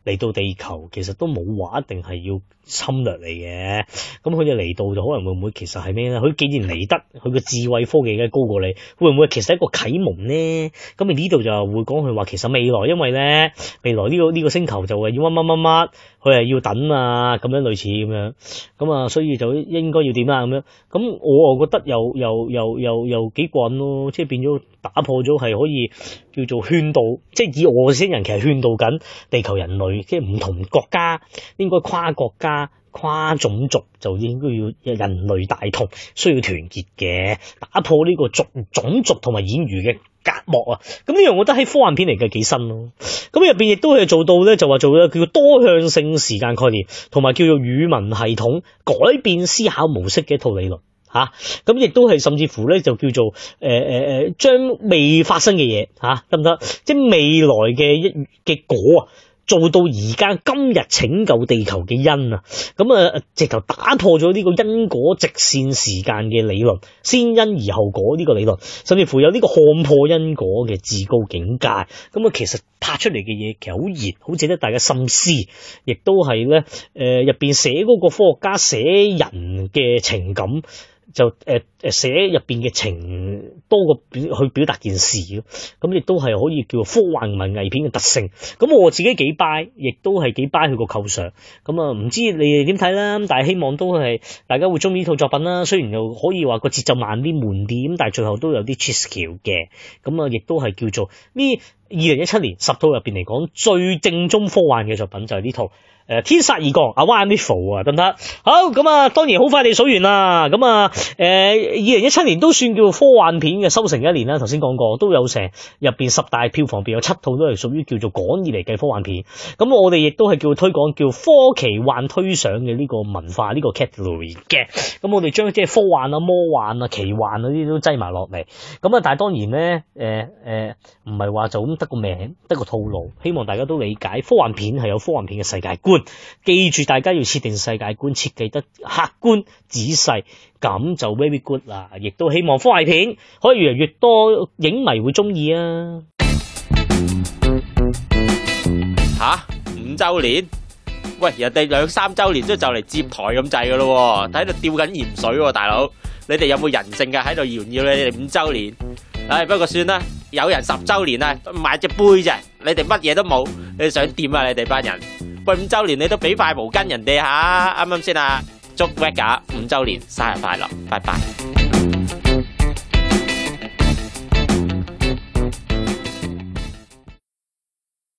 嚟到地球，其實都冇話一定係要侵略嚟嘅。咁佢哋嚟到就可能會唔會其實係咩咧？佢既然嚟得，佢個智慧科技嘅高過你，會唔會其實係一個啟蒙咧？咁你呢度就會講佢話其實未來，因為咧未來呢個呢個星球就係要乜乜乜乜，佢係要等啊咁樣類似咁樣，咁啊所以就應該要點啊咁樣。咁我啊覺得又又又又又幾過癮咯，即係變咗打破咗係可以叫做勸導，即係以外星人其實勸導緊地球人類，即係唔同國家應該跨國家、跨種族就應該要人類大同，需要團結嘅，打破呢個族種族同埋言語嘅隔膜啊！咁呢樣我覺得喺科幻片嚟嘅幾新咯。咁入邊亦都係做到咧，就話做咗叫做多向性時間概念，同埋叫做語文系統改變思考模式嘅一套理論吓。咁亦都係甚至乎咧就叫做誒誒誒，將未發生嘅嘢吓得唔得？即係未來嘅一嘅果啊！做到而家今日拯救地球嘅因啊，咁啊直頭打破咗呢個因果直線時間嘅理論，先因而後果呢個理論，甚至乎有呢個看破因果嘅至高境界。咁啊其實拍出嚟嘅嘢其實好熱，好值得大家深思，亦都係咧誒入邊寫嗰個科學家寫人嘅情感。就誒誒寫入邊嘅情多過表去表達件事咯，咁亦都係可以叫做科幻文藝片嘅特性。咁我自己幾 buy，亦都係幾 buy 佢個構想。咁啊唔知你哋點睇啦？但係希望都係大家會中意呢套作品啦。雖然又可以話個節奏慢啲悶啲，咁但係最後都有啲 twist 橋嘅。咁啊亦都係叫做呢二零一七年十套入邊嚟講最正宗科幻嘅作品就係呢套。誒，天煞異降，阿 One Level 啊，得唔得？好，咁啊，當然好快地數完啦。咁啊，誒，二零一七年都算叫科幻片嘅收成嘅一年啦。頭先講過，都有成入邊十大票房，邊有七套都係屬於叫做廣義嚟計科幻片。咁我哋亦都係叫推廣叫科奇幻推想嘅呢個文化呢個 category 嘅。咁我哋將即係科幻啊、魔幻啊、奇幻啊呢啲都擠埋落嚟。咁啊，但係當然咧，誒誒，唔係話就咁得個名，得個套路。希望大家都理解，科幻片係有科幻片嘅世界觀。記住大家要設定世界觀，設計得客觀仔細，咁就 very good 啦。亦都希望科幻片可以越嚟越多影迷會中意啊。 吓，五周年？喂，人哋兩三周年都就嚟接台咁滯噶咯，喺度吊緊鹽水喎，大佬。你哋有冇人性噶？喺度炫耀你哋五周年？唉、哎，不過算啦，有人十周年啊，買隻杯啫，你哋乜嘢都冇，你哋想點啊？你哋班人？喂，五周年你都俾塊毛巾人哋吓，啱啱先啊？祝 Vega 五周年生日快樂，拜拜。